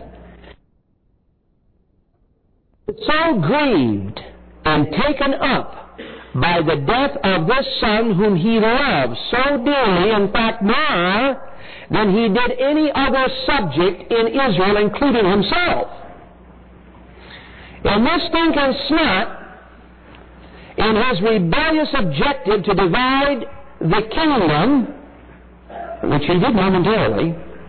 So grieved and taken up by the death of this son whom he loved so dearly, in fact more than he did any other subject in Israel, including himself. And this stinking smut, in his rebellious objective to divide the kingdom, which he did momentarily,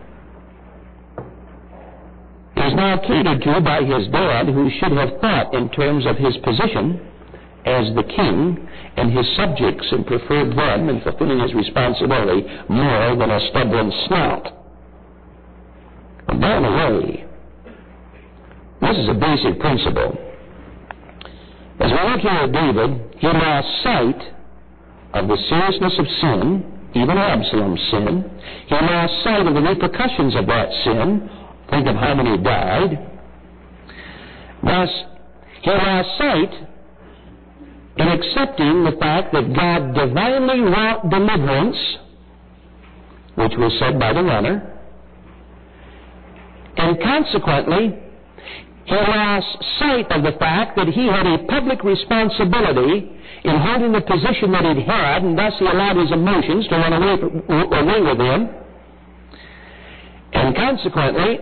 is now catered to by his dad, who should have thought in terms of his position as the king and his subjects and preferred them in fulfilling his responsibility more than a stubborn snout. And by the way, this is a basic principle. As we look here at David, he lost sight of the seriousness of sin, even Absalom's sin. He lost sight of the repercussions of that sin. Think of how many died. Thus, he lost sight in accepting the fact that God divinely wrought deliverance, which was said by the runner, and consequently, he lost sight of the fact that he had a public responsibility in holding the position that he'd had, and thus he allowed his emotions to run away, away with him. And consequently,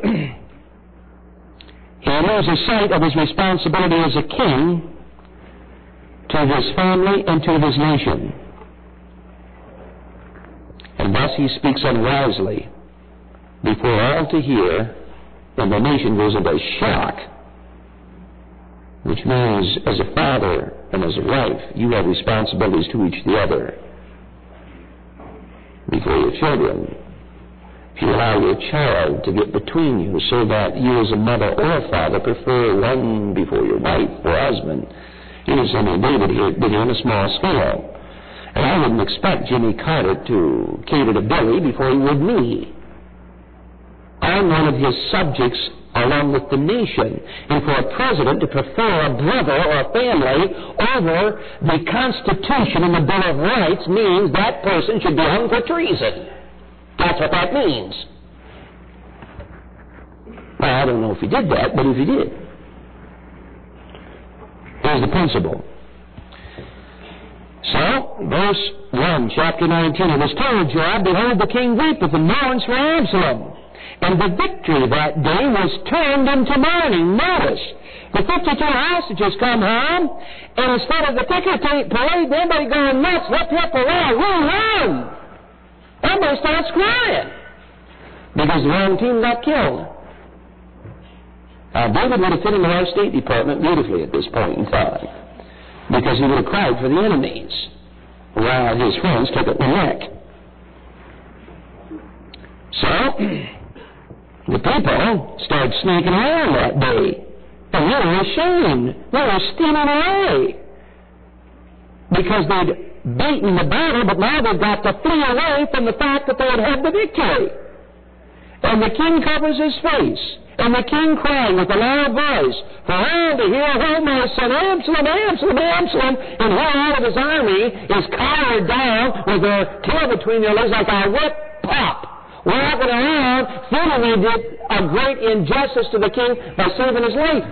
he loses sight of his responsibility as a king to his family and to his nation. And thus he speaks unwisely before all to hear, and the nation goes into shock, which means as a father and as a wife, you have responsibilities to each the other before your children. If you allow your child to get between you so that you as a mother or a father prefer one before your wife or husband, here's something David here did on a small scale. And I wouldn't expect Jimmy Carter to cater to Billy before he would me. I'm one of his subjects along with the nation. And for a president to prefer a brother or a family over the Constitution and the Bill of Rights means that person should be hung for treason. That's what that means. Well, I don't know if he did that, but if he did. Here's the principle. So, verse one, chapter nineteen, it was told Joab, behold, the king weepeth and mourns for Absalom. And the victory that day was turned into mourning. Notice, the fifty-two hostages come home, and instead of the ticker tape parade, everybody going nuts, hip, hip, hurrah, woo, woo! Everybody starts crying because the wrong team got killed. Now, David would have fit into our State Department beautifully at this point in time because he would have cried for the enemies while his friends took it in the neck. So, the people started sneaking around that day, and they were ashamed. They were stealing away because they'd beaten the battle, but now they've got to flee away from the fact that they had had the victory. And the king covers his face, and the king crying with a loud voice for all to hear, "Oh, my son Absalom, Absalom, Absalom!" And here all of his army is cowered down with their tail between their legs like a whip pup, walking around, feeling they did a great injustice to the king by saving his life.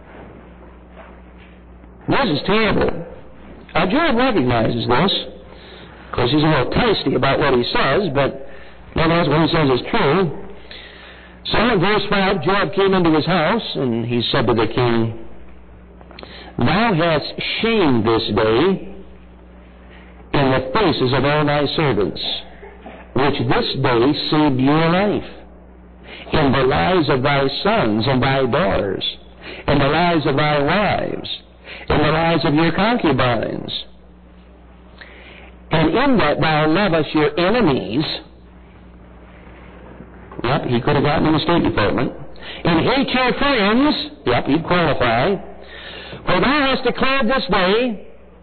This is terrible. Now, Joab recognizes this. Of course, he's a little tasty about what he says, but nonetheless, what he says is true. So in verse five, Joab came into his house, and he said to the king, "Thou hast shamed this day in the faces of all thy servants, which this day saved your life, in the lives of thy sons and thy daughters, in the lives of thy wives, in the lives of your concubines, and in that thou lovest your enemies." Yep, he could have gotten in the State Department. "And hate your friends." Yep, he'd qualify. "For thou hast declared this day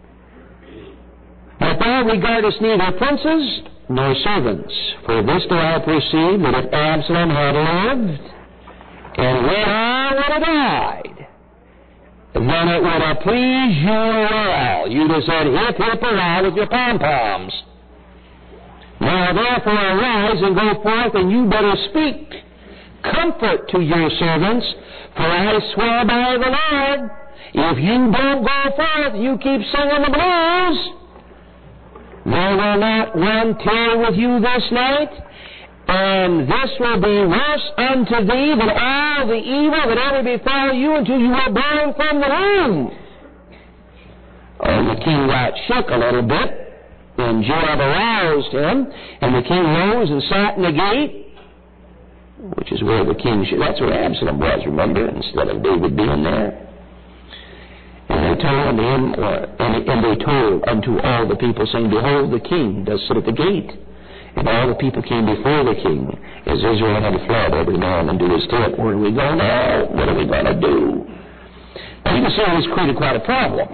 that thou regardest neither princes nor servants. For this do I perceive, that if Absalom had lived, and when I would have died, then it would have pleased you well. You'd have said, hip, hip, hurrah with your pom-poms. Now therefore arise and go forth, and you better speak comfort to your servants, for I swear by the Lord, if you don't go forth, you keep singing the blues, there will not one tear with you this night, and this will be worse unto thee than all the evil that ever befell you until you were born from the womb." Oh, the king got shook a little bit, and Joab aroused him, and the king rose and sat in the gate, which is where the king should, that's where Absalom was, remember, instead of David being there. And they told unto him, or, and, and they told unto all the people, saying, "Behold, the king does sit at the gate." And all the people came before the king, as Israel had fled, every man into his tent. "Where are we going now? What are we going to do?" Now you can see this created quite a problem.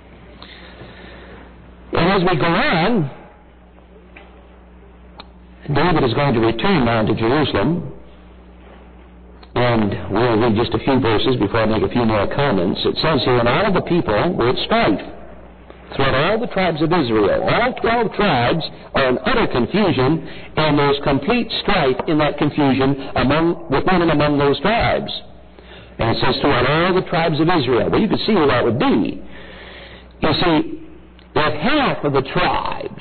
And as we go on, David is going to return now to Jerusalem. And we'll read just a few verses before I make a few more comments. It says here, "And all the people were at strife throughout all the tribes of Israel." All twelve tribes are in utter confusion, and there's complete strife in that confusion among, within and among those tribes. And it says throughout all the tribes of Israel. Well, you can see where that would be. You see, if half of the tribes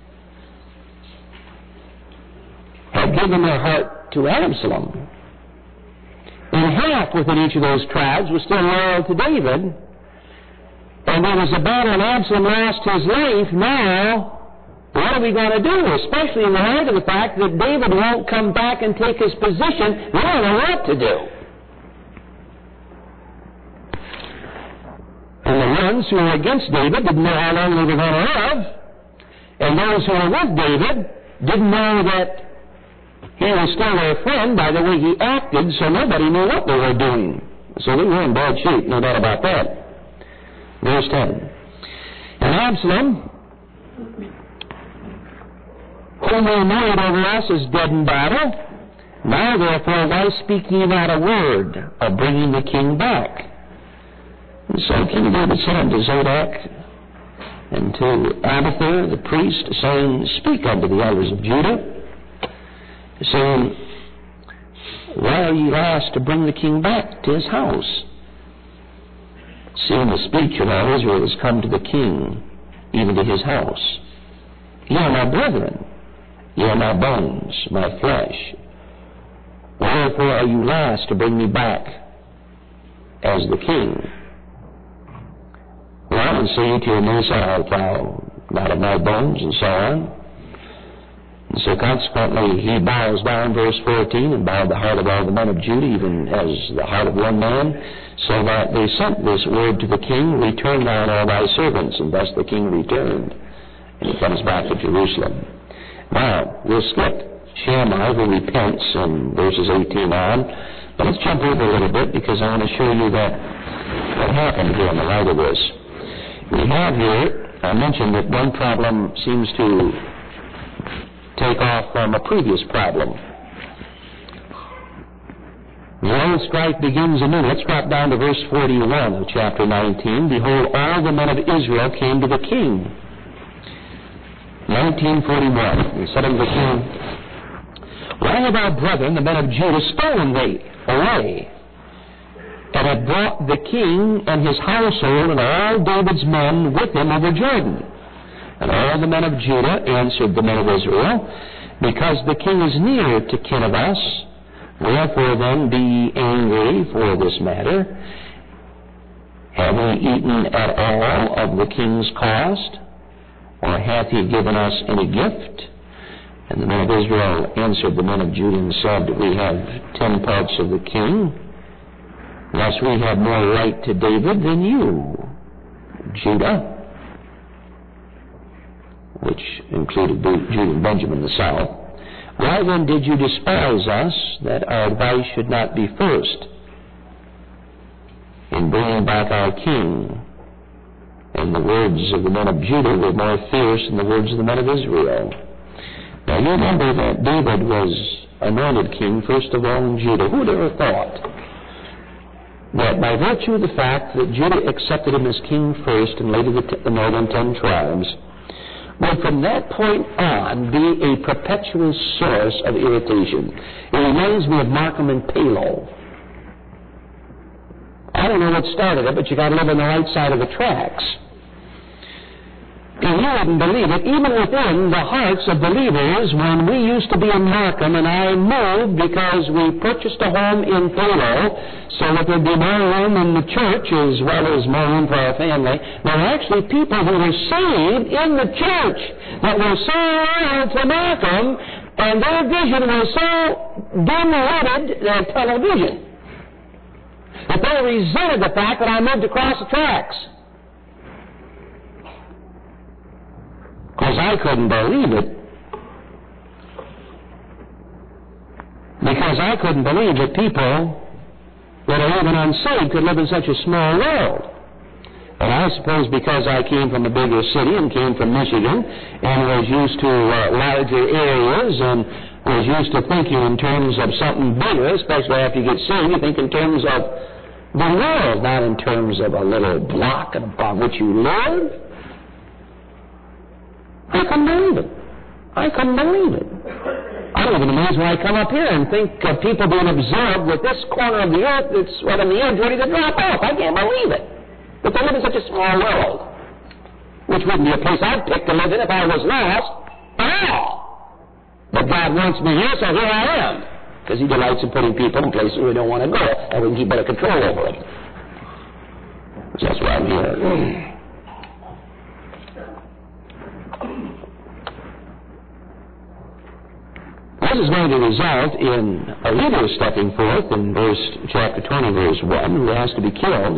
had given their heart to Absalom, and half within each of those tribes was still loyal to David, and there was a battle and Absalom lost his life, now what are we going to do? Especially in the light of the fact that David won't come back and take his position. We don't know what to do. And the ones who were against David didn't know how long they were going to live, and those who were with David didn't know that he was still their friend by the way he acted, so nobody knew what they were doing. So they were in bad shape, no doubt about that. Verse ten. "And Absalom, whom we made over us, is dead in battle. Now therefore why speak ye not a word of bringing the king back?" And so King David said unto Zadok and to Abiathar the priest, saying, "Speak unto the elders of Judah, saying, Why are ye asked to bring the king back to his house? Seeing the speech of all Israel has come to the king, even to his house. Ye are my brethren, ye are my bones, my flesh. Wherefore are you last to bring me back as the king? Well, and say to your Messiah, art thou not of my bones, and so on. And so consequently he bows down, verse fourteen, and bowed the heart of all the men of Judah, even as the heart of one man, so that they sent this word to the king, Return thou all thy servants. And thus the king returned, and he comes back to Jerusalem. Now, we'll skip Shammai, who repents, in verses eighteen on, but let's jump over a little bit, because I want to show you that what happened here in the light of this. We have here I mentioned that one problem seems to take off from a previous problem. The old strife begins anew. Let's drop down to verse forty-one of chapter nineteen. Behold, all the men of Israel came to the king. nineteen forty-one. He said unto the king, Why have our brethren, the men of Judah, stolen thee away, and have brought the king and his household and all David's men with him over Jordan? And all the men of Judah answered the men of Israel, Because the king is near to kin of us, wherefore then be angry for this matter. Have we eaten at all of the king's cost, or hath he given us any gift? And the men of Israel answered the men of Judah and said, We have ten parts of the king, thus we have more right to David than you, Judah, which included Judah and Benjamin, the south. Why then did you despise us, that our advice should not be first in bringing back our king? And the words of the men of Judah were more fierce than the words of the men of Israel. Now you remember that David was anointed king first of all in Judah. Who would have ever thought that by virtue of the fact that Judah accepted him as king first and later the, t- the northern ten tribes, would from that point on be a perpetual source of irritation? It reminds me of Markham and Palo. I don't know what started it, but you got to live on the right side of the tracks. And you wouldn't believe it, even within the hearts of believers, when we used to be in Markham and I moved because we purchased a home in Palo so that there'd be more room in the church as well as more room for our family. There were actually people who were saved in the church that were so loyal to Markham, and their vision was so dim-witted, their tunnel vision, that they resented the fact that I moved across the tracks. Because I couldn't believe it. Because I couldn't believe that people that are even unsaved could live in such a small world. And I suppose because I came from a bigger city and came from Michigan and was used to uh, larger areas and was used to thinking in terms of something bigger, especially after you get saved, you think in terms of the world, not in terms of a little block upon which you live. I couldn't believe it. I couldn't believe it. I'm even amazed when I come up here and think of people being absorbed with this corner of the earth that's right on the edge ready to drop off. I can't believe it. But they live in such a small world, which wouldn't be a place I'd pick to live in if I was lost at all. But God wants me here, so here I am. Because He delights in putting people in places where we don't want to go, and we can keep better control over them. So that's why I'm here. This is going to result in a leader stepping forth in verse chapter twenty, verse one, who has to be killed.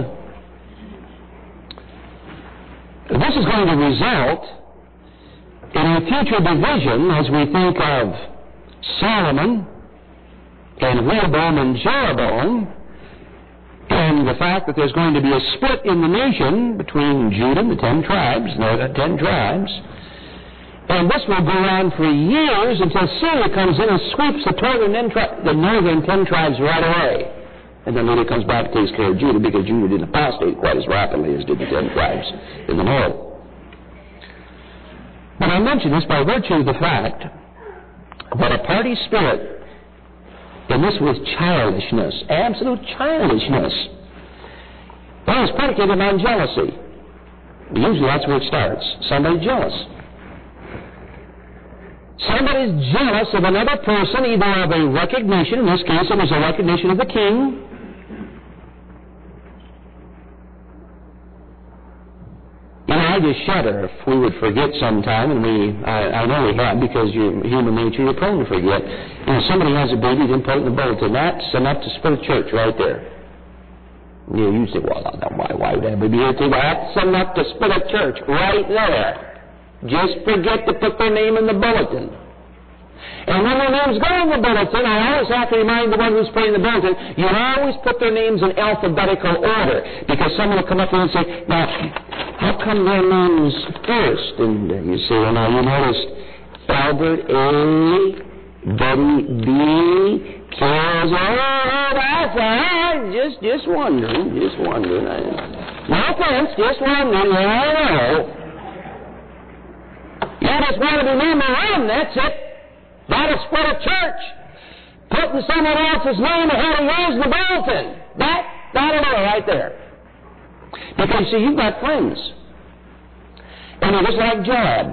This is going to result in a future division as we think of Solomon and Rehoboam and Jeroboam, and the fact that there's going to be a split in the nation between Judah and the ten tribes, the ten tribes. And this will go on for years until Syria comes in and sweeps the northern, tri- the northern ten tribes right away. And then later comes back and takes care of Judah, because Judah didn't apostate quite as rapidly as did the ten tribes in the north. But I mention this by virtue of the fact that a party spirit, and this was childishness, absolute childishness, well, it's predicated on jealousy. Usually that's where it starts. Somebody's jealous. Somebody's jealous of another person, either of a recognition, in this case it was a recognition of the king, you know, I just shudder if we would forget sometime, and we, I, I know we have, because you're human nature, you're prone to forget. You know, somebody has a baby, then put it in the bulletin. That's enough to split a church right there. You know, you say, well, why, why would everybody be here today? That's enough to split a church right there. Just forget to put their name in the bulletin. And when their names go in the bulletin, I always have to remind the one who's putting the bulletin, you always put their names in alphabetical order. Because someone will come up here and say, now, How come their name's first? And uh, you say, well, now you noticed Albert A., Betty B., Charles, oh, that's fine. Just, just wondering, just wondering. I, no offense, just wondering. Yeah, I know. You just want to be number one, that's it. That'll spread a church. Putting someone else's name ahead of yours in the bulletin. That, that'll do it right there. Because, see, you've got friends. And you're just like Joab.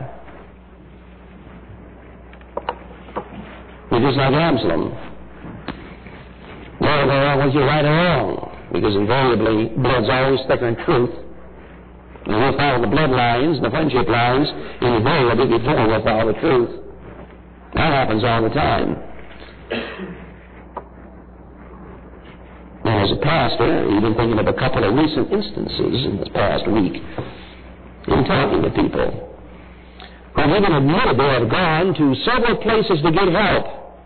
You're just like Absalom. Well, they're always you're right or wrong. Because invariably, blood's always thicker than truth. And we'll follow the bloodlines and the friendship lines, and invariably before we'll follow the truth. That happens all the time. Now, as a pastor, even thinking of a couple of recent instances in this past week, in talking to people who have even admitted they have gone to several places to get help.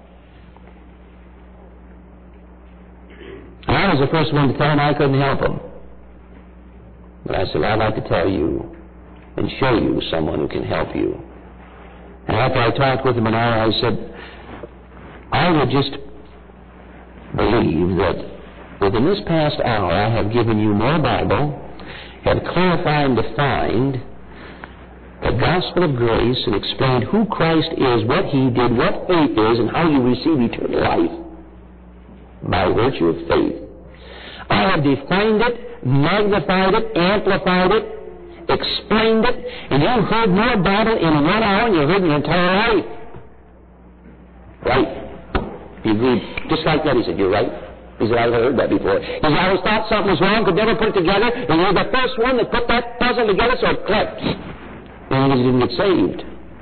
And I was the first one to tell them I couldn't help them. But I said, well, I'd like to tell you and show you someone who can help you. And after I talked with them an hour, I said, I would just believe that within this past hour I have given you more Bible, have clarified and defined the gospel of grace and explained who Christ is, what He did, what faith is, and how you receive eternal life by virtue of faith. I have defined it, magnified it, amplified it, explained it, and you've heard more about it in one hour than you've heard in your entire life. Right. He agreed just like that. He said, you're right. He said, I've heard that before. He said, I always thought something was wrong, could never put it together, and you're the first one that put that puzzle together so it clicked. And he didn't get saved.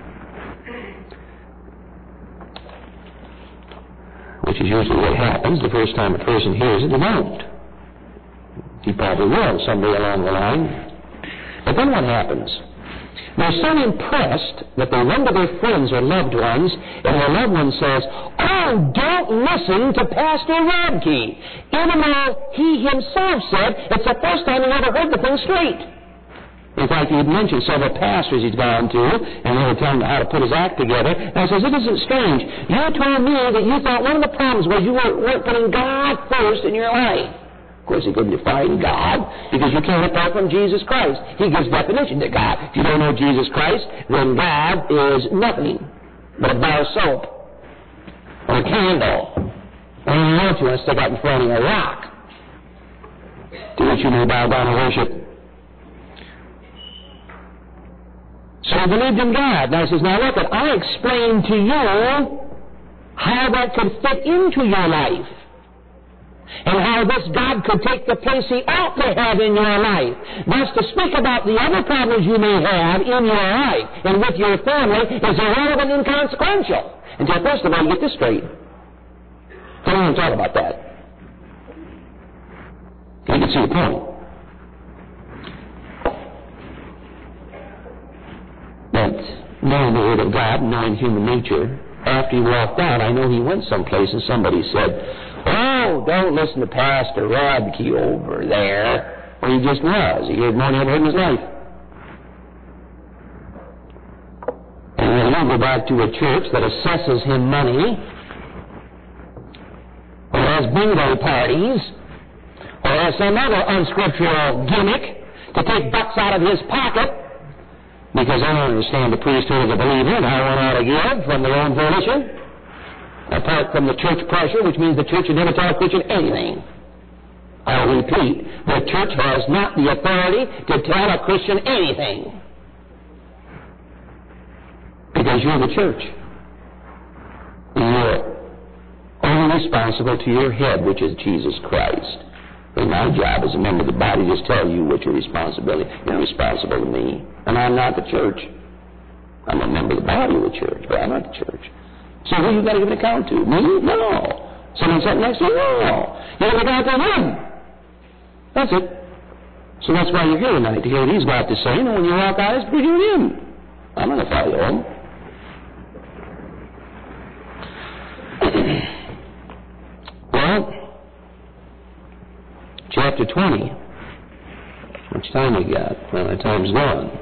Which is usually what happens the first time a person hears it, they won't. He probably will someday along the line. But then what happens? They're so impressed that they run to their friends or loved ones, and their loved one says, oh, don't listen to Pastor Radke, even though he himself said it's the first time he ever heard the thing straight. In fact, he had mentioned several pastors he's gone to, and they were telling him how to put his act together. And I says, it isn't strange. You told me that you thought one of the problems was you weren't putting God first in your life. Of course, he couldn't define God, because you can't apart from Jesus Christ. He gives definition to God. If you don't know Jesus Christ, then God is nothing but a bar of soap or a candle. And you want you want to stick out in front of a rock to which you may bow down and worship. So he believed in God. Now he says, now look, I explained to you how that could fit into your life. And how this God could take the place He ought to have in your life. Thus, to speak about the other problems you may have in your life and with your family is irrelevant and inconsequential. Until, first of all, you get this straight. I don't want to talk about that. You can see the point. But knowing the Word of God, knowing human nature, after he walked out, I know he went someplace and somebody said, oh, don't listen to Pastor Radke over there. Well, he just was. He heard more than he ever heard in his life. And when you go back to a church that assesses him money, or has bingo parties, or has some other unscriptural gimmick to take bucks out of his pocket, because I don't understand the priesthood of the believer and how one ought to give from their own volition, apart from the church pressure, which means the church should never tell a Christian anything. I'll repeat, the church has not the authority to tell a Christian anything. Because you're the church. And you're only responsible to your head, which is Jesus Christ. And my job as a member of the body is to tell you what your responsibility is. You're responsible to me. And I'm not the church. I'm a member of the body of the church, but I'm not the church. So who you got to give an account to? Me? No. Someone sitting next to you? No. You give an account to him. That's it. So that's why you're here tonight, to hear what he's got to say. And when you walk out, it's because you're him. I'm going to follow him. Well, chapter twenty, How much time we got? Well, the time's gone.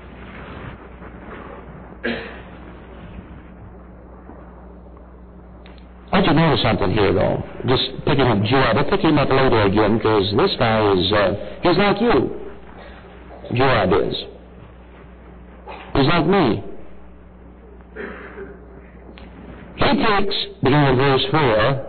I want you to notice something here, though. Just picking up Joab. I'll pick him up later again, because this guy is, uh, he's like you. Joab is. He's like me. He takes, beginning in verse four,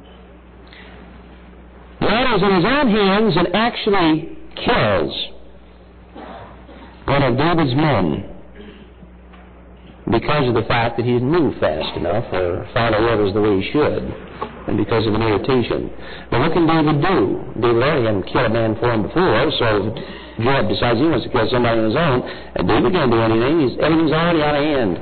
matters in his own hands and actually kills one of David's men because of the fact that he didn't move fast enough or follow orders the way he should, and because of an irritation. But what can David do? David already hadn't killed a man for him before, so Joab decides he wants to kill somebody on his own, and David can't do anything. He's, everything's already out of hand.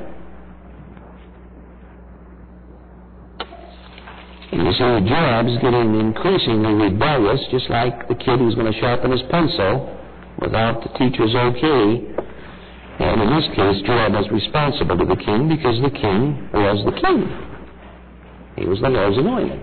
And you see, Joab's getting increasingly rebellious, just like the kid who's going to sharpen his pencil without the teacher's okay. And in this case, Joab was responsible to the king because the king was the king. He was the Lord's anointed.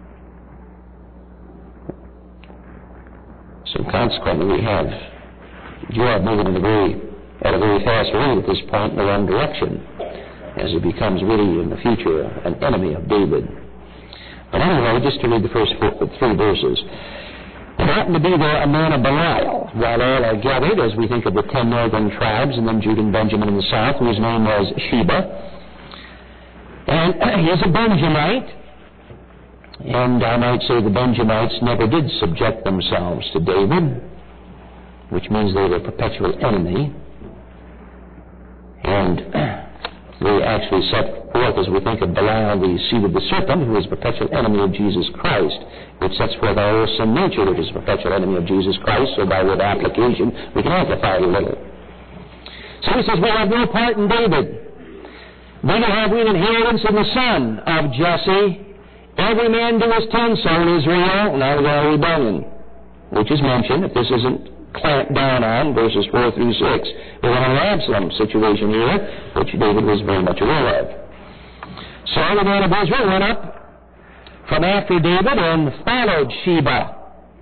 So consequently, we have Joab moving in a very, at a very fast rate at this point in the wrong direction, as he becomes really in the future an enemy of David. But anyway, just to read the first four, three verses. There happened to be there a man of Belial, while all are gathered, as we think of the ten northern tribes, and then Judah and Benjamin in the south, whose name was Sheba. And he is a Benjamite, and I might say the Benjamites never did subject themselves to David, which means they were a perpetual enemy. And they actually set forth, as we think of Belial, the seed of the serpent, who is a perpetual enemy of Jesus Christ, which sets forth our old sin nature, which is a perpetual enemy of Jesus Christ, so by way of application, we can amplify it a little. So he says, we have no part in David. Neither have we an inheritance in the son of Jesse. Every man do his tinsel in Israel, now we got a rebellion, which is mentioned, if this isn't clamped down on, verses four through six. We have an Absalom situation here, which David was very much aware of. So the man of Israel went up from after David and followed Sheba.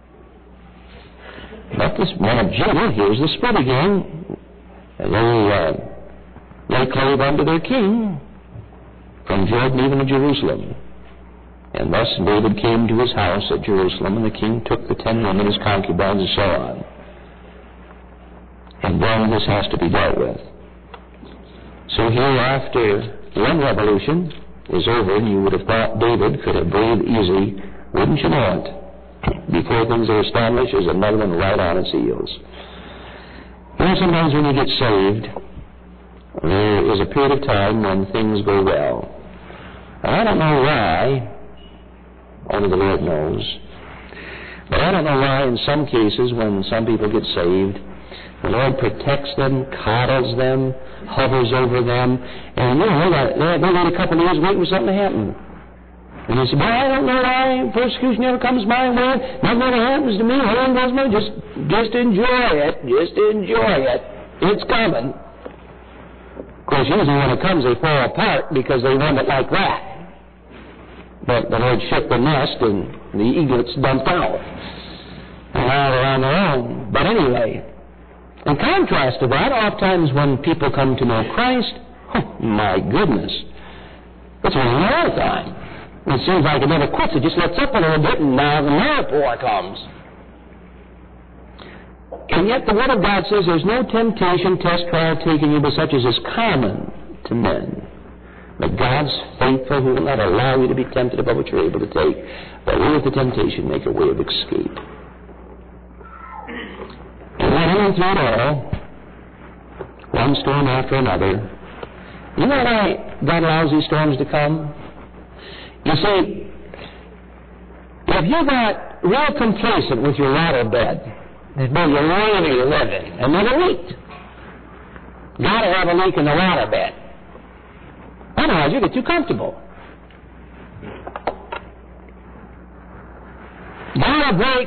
But this man of Judah, here's the split again. And they, uh, they clave unto their king from Jordan even to Jerusalem. And thus David came to his house at Jerusalem, and the king took the ten women, his concubines, and so on. And then this has to be dealt with. So here, after one revolution is over, you would have thought David could have breathed easy, wouldn't you know it? Before things are established, there's another one right on its heels. You know, sometimes when you get saved, there is a period of time when things go well. I don't know why, only the Lord knows, but I don't know why in some cases when some people get saved, the Lord protects them, coddles them, hovers over them, and you know, they wait a couple of years waiting for something to happen. And they say, well, I don't know why persecution never comes my way. Nothing ever happens to me. Heaven does me. Just, just enjoy it. Just enjoy it. It's coming. Of course, usually when it comes, they fall apart because they want it like that. But the Lord shook the nest, and the eaglets dumped out. And now they're on their own. But anyway, in contrast to that, oftentimes when people come to know Christ, oh, my goodness, it's running all the time. It seems like it never quits. It just lets up a little bit, and now the miracle comes. And yet the Word of God says there's no temptation, test, trial taking you, but such as is common to men. But God's faithful, who will not allow you to be tempted above what you're able to take, but with the temptation make a way of escape. And when I went through it all, one storm after another, you know why God allows these storms to come? You see, if you got real complacent with your water bed, well, you're really living, and never leaked. Gotta have a leak in the water bed. Otherwise, you get too comfortable. Gotta break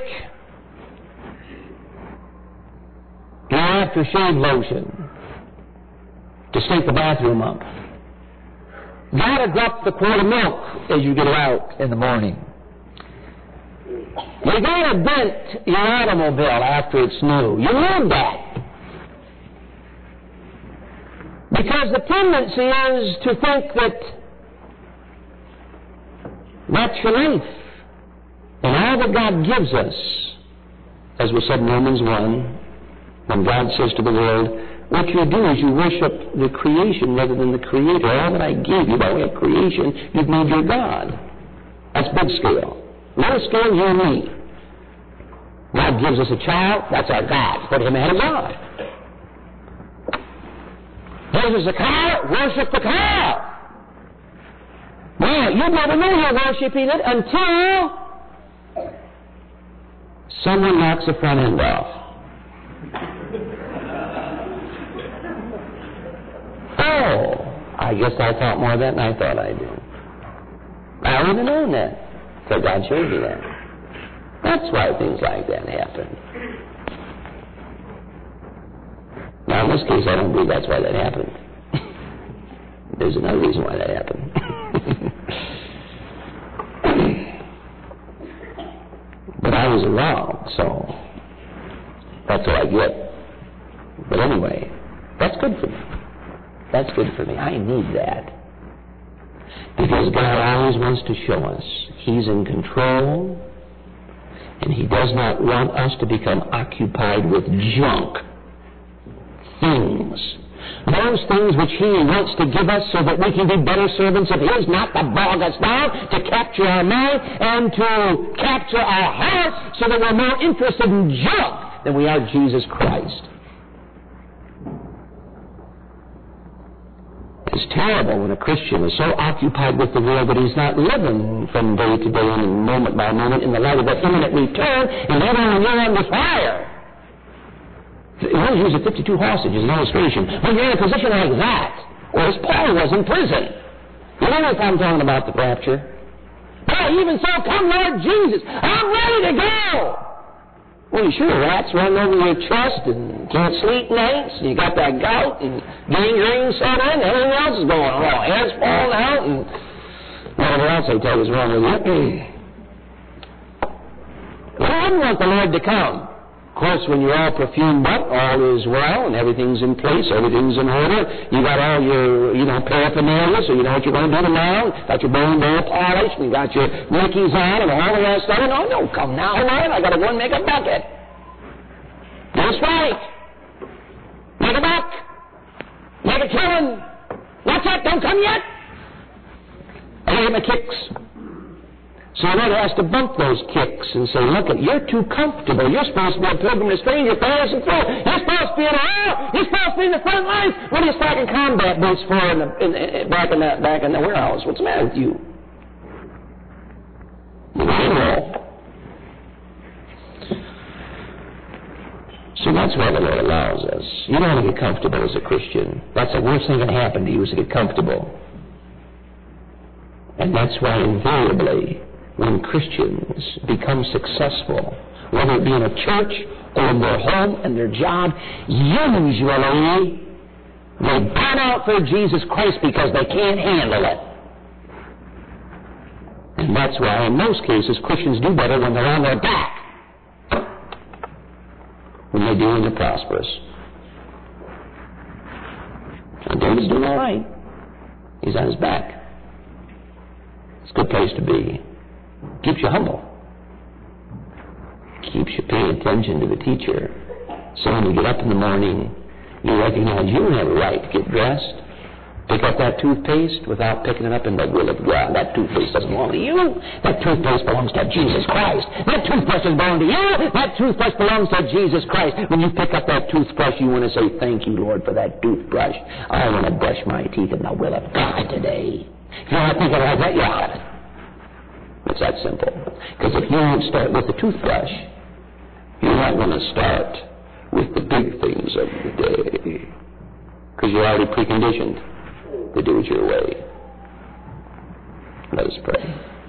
your aftershave lotion to stink the bathroom up. Gotta drop the quart of milk as you get out in the morning. You're going to dent your automobile after it's new. You need that. Because the tendency is to think that that's your life. And all that God gives us, as was said in Romans one, when God says to the world, what you do is you worship the creation rather than the Creator. All that I gave you by way of creation, you've made your God. That's big scale. Little scale, you and me. God gives us a child, that's our God. Put him ahead of God. Gives us a car, worship the car. Now, you never know you're worshiping it until someone knocks the front end off. Oh, I guess I thought more of that than I thought I do. I wouldn't have known that. So God showed me that. That's why things like that happen. Now, in this case, I don't believe that's why that happened. There's another reason why that happened. But I was around, so that's what I get. But anyway, that's good for me. That's good for me. I need that. Because God always wants to show us He's in control, and He does not want us to become occupied with junk. Things. Those things which He wants to give us so that we can be better servants of His, not to bog us down, to capture our mind, and to capture our hearts so that we're more interested in junk than we are Jesus Christ. It's terrible when a Christian is so occupied with the world that he's not living from day to day and moment by moment in the light of that imminent return, and then on you're under fire. We always use the fifty-two hostages as an illustration. When you're in a position like that, or as Paul was in prison, you know if I'm talking about the rapture? Oh, even so, come Lord Jesus, I'm ready to go. Well, you sure rats running over your chest and can't sleep nights, and you got that gout and gangrene set in, and everything else is going wrong. Hair's falling out, and whatever else they tell you is wrong with you. Well, I wouldn't want the Lord to come. Of course, when you're all perfumed up, all is well, and everything's in place, everything's in order. You got all your, you know, paraphernalia, so you know what you're going to do tomorrow. Got your bone nail polished, and you got your Nikes on, and all the rest of it. No, no, come now, Lord. I got to go and make a bucket. That's right. Make a buck. Make a killing. What's that? Don't come yet. I gave him a kicks. So the Lord has to bump those kicks and say, look, you're too comfortable. You're supposed to be a pilgrim to stranger palace and through. You're supposed to be in a war. You're supposed to be in the front lines. What are you stacking combat boots for in the, in, in, back, in the, back in the warehouse? What's the matter with you? So that's why the Lord allows us. You don't want to get comfortable as a Christian. That's the worst thing that can happen to you is to get comfortable. And that's why invariably, when Christians become successful, whether it be in a church or in their home and their job, usually they burn out for Jesus Christ because they can't handle it. And that's why in most cases Christians do better when they're on their back when they do when they're prosperous. And David's doing all right. He's on his back. It's a good place to be. Keeps you humble. Keeps you paying attention to the teacher. So when you get up in the morning, you recognize you have a right to get dressed. Pick up that toothpaste without picking it up in the will of God. That toothpaste doesn't belong to you. That toothpaste belongs to Jesus Christ. That toothbrush doesn't belong to you. That toothbrush belongs to Jesus Christ. When you pick up that toothbrush, you want to say, thank you, Lord, for that toothbrush. I want to brush my teeth in the will of God today. If you're not thinking like that, you're out of it. It's that simple. Because if you don't start with the toothbrush, you're not going to start with the big things of the day. Because you're already preconditioned to do it your way. Let us pray.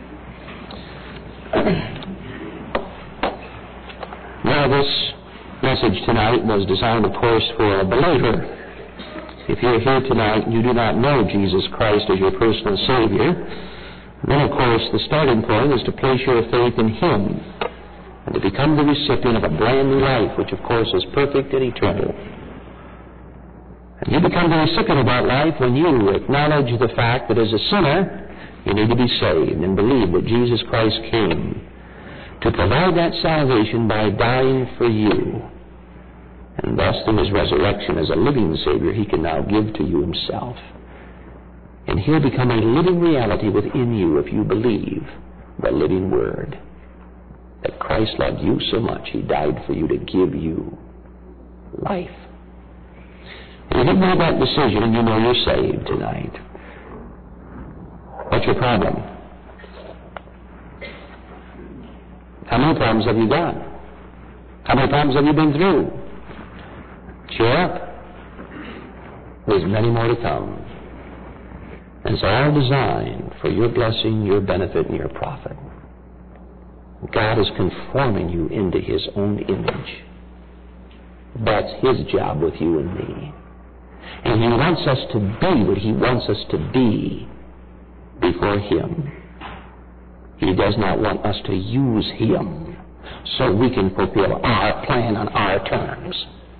Now, this message tonight was designed, of course, for a believer. If you're here tonight and you do not know Jesus Christ as your personal Savior, then, of course, the starting point is to place your faith in Him and to become the recipient of a brand new life, which of course is perfect and eternal. And you become the recipient of that life when you acknowledge the fact that as a sinner, you need to be saved and believe that Jesus Christ came to provide that salvation by dying for you. And thus, through his resurrection as a living Savior, he can now give to you himself. And he'll become a living reality within you if you believe the living Word. That Christ loved you so much, he died for you to give you life. And if you made that decision and you know you're saved tonight, what's your problem? How many problems have you got? How many problems have you been through? Cheer up. There's many more to come. And it's all designed for your blessing, your benefit, and your profit. God is conforming you into his own image. That's his job with you and me. And he wants us to be what he wants us to be before him. He does not want us to use him so we can fulfill our plan on our terms.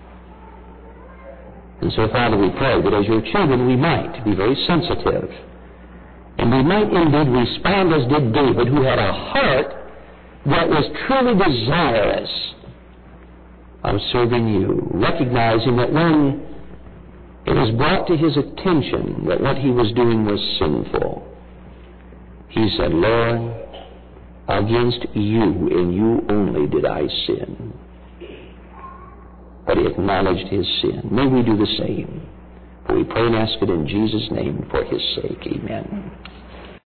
And so, Father, we pray that as your children we might be very sensitive, and we might indeed respond as did David, who had a heart that was truly desirous of serving you, recognizing that when it was brought to his attention that what he was doing was sinful, he said, Lord, against you and you only did I sin. But he acknowledged his sin. May we do the same. For we pray and ask it in Jesus' name for his sake. Amen.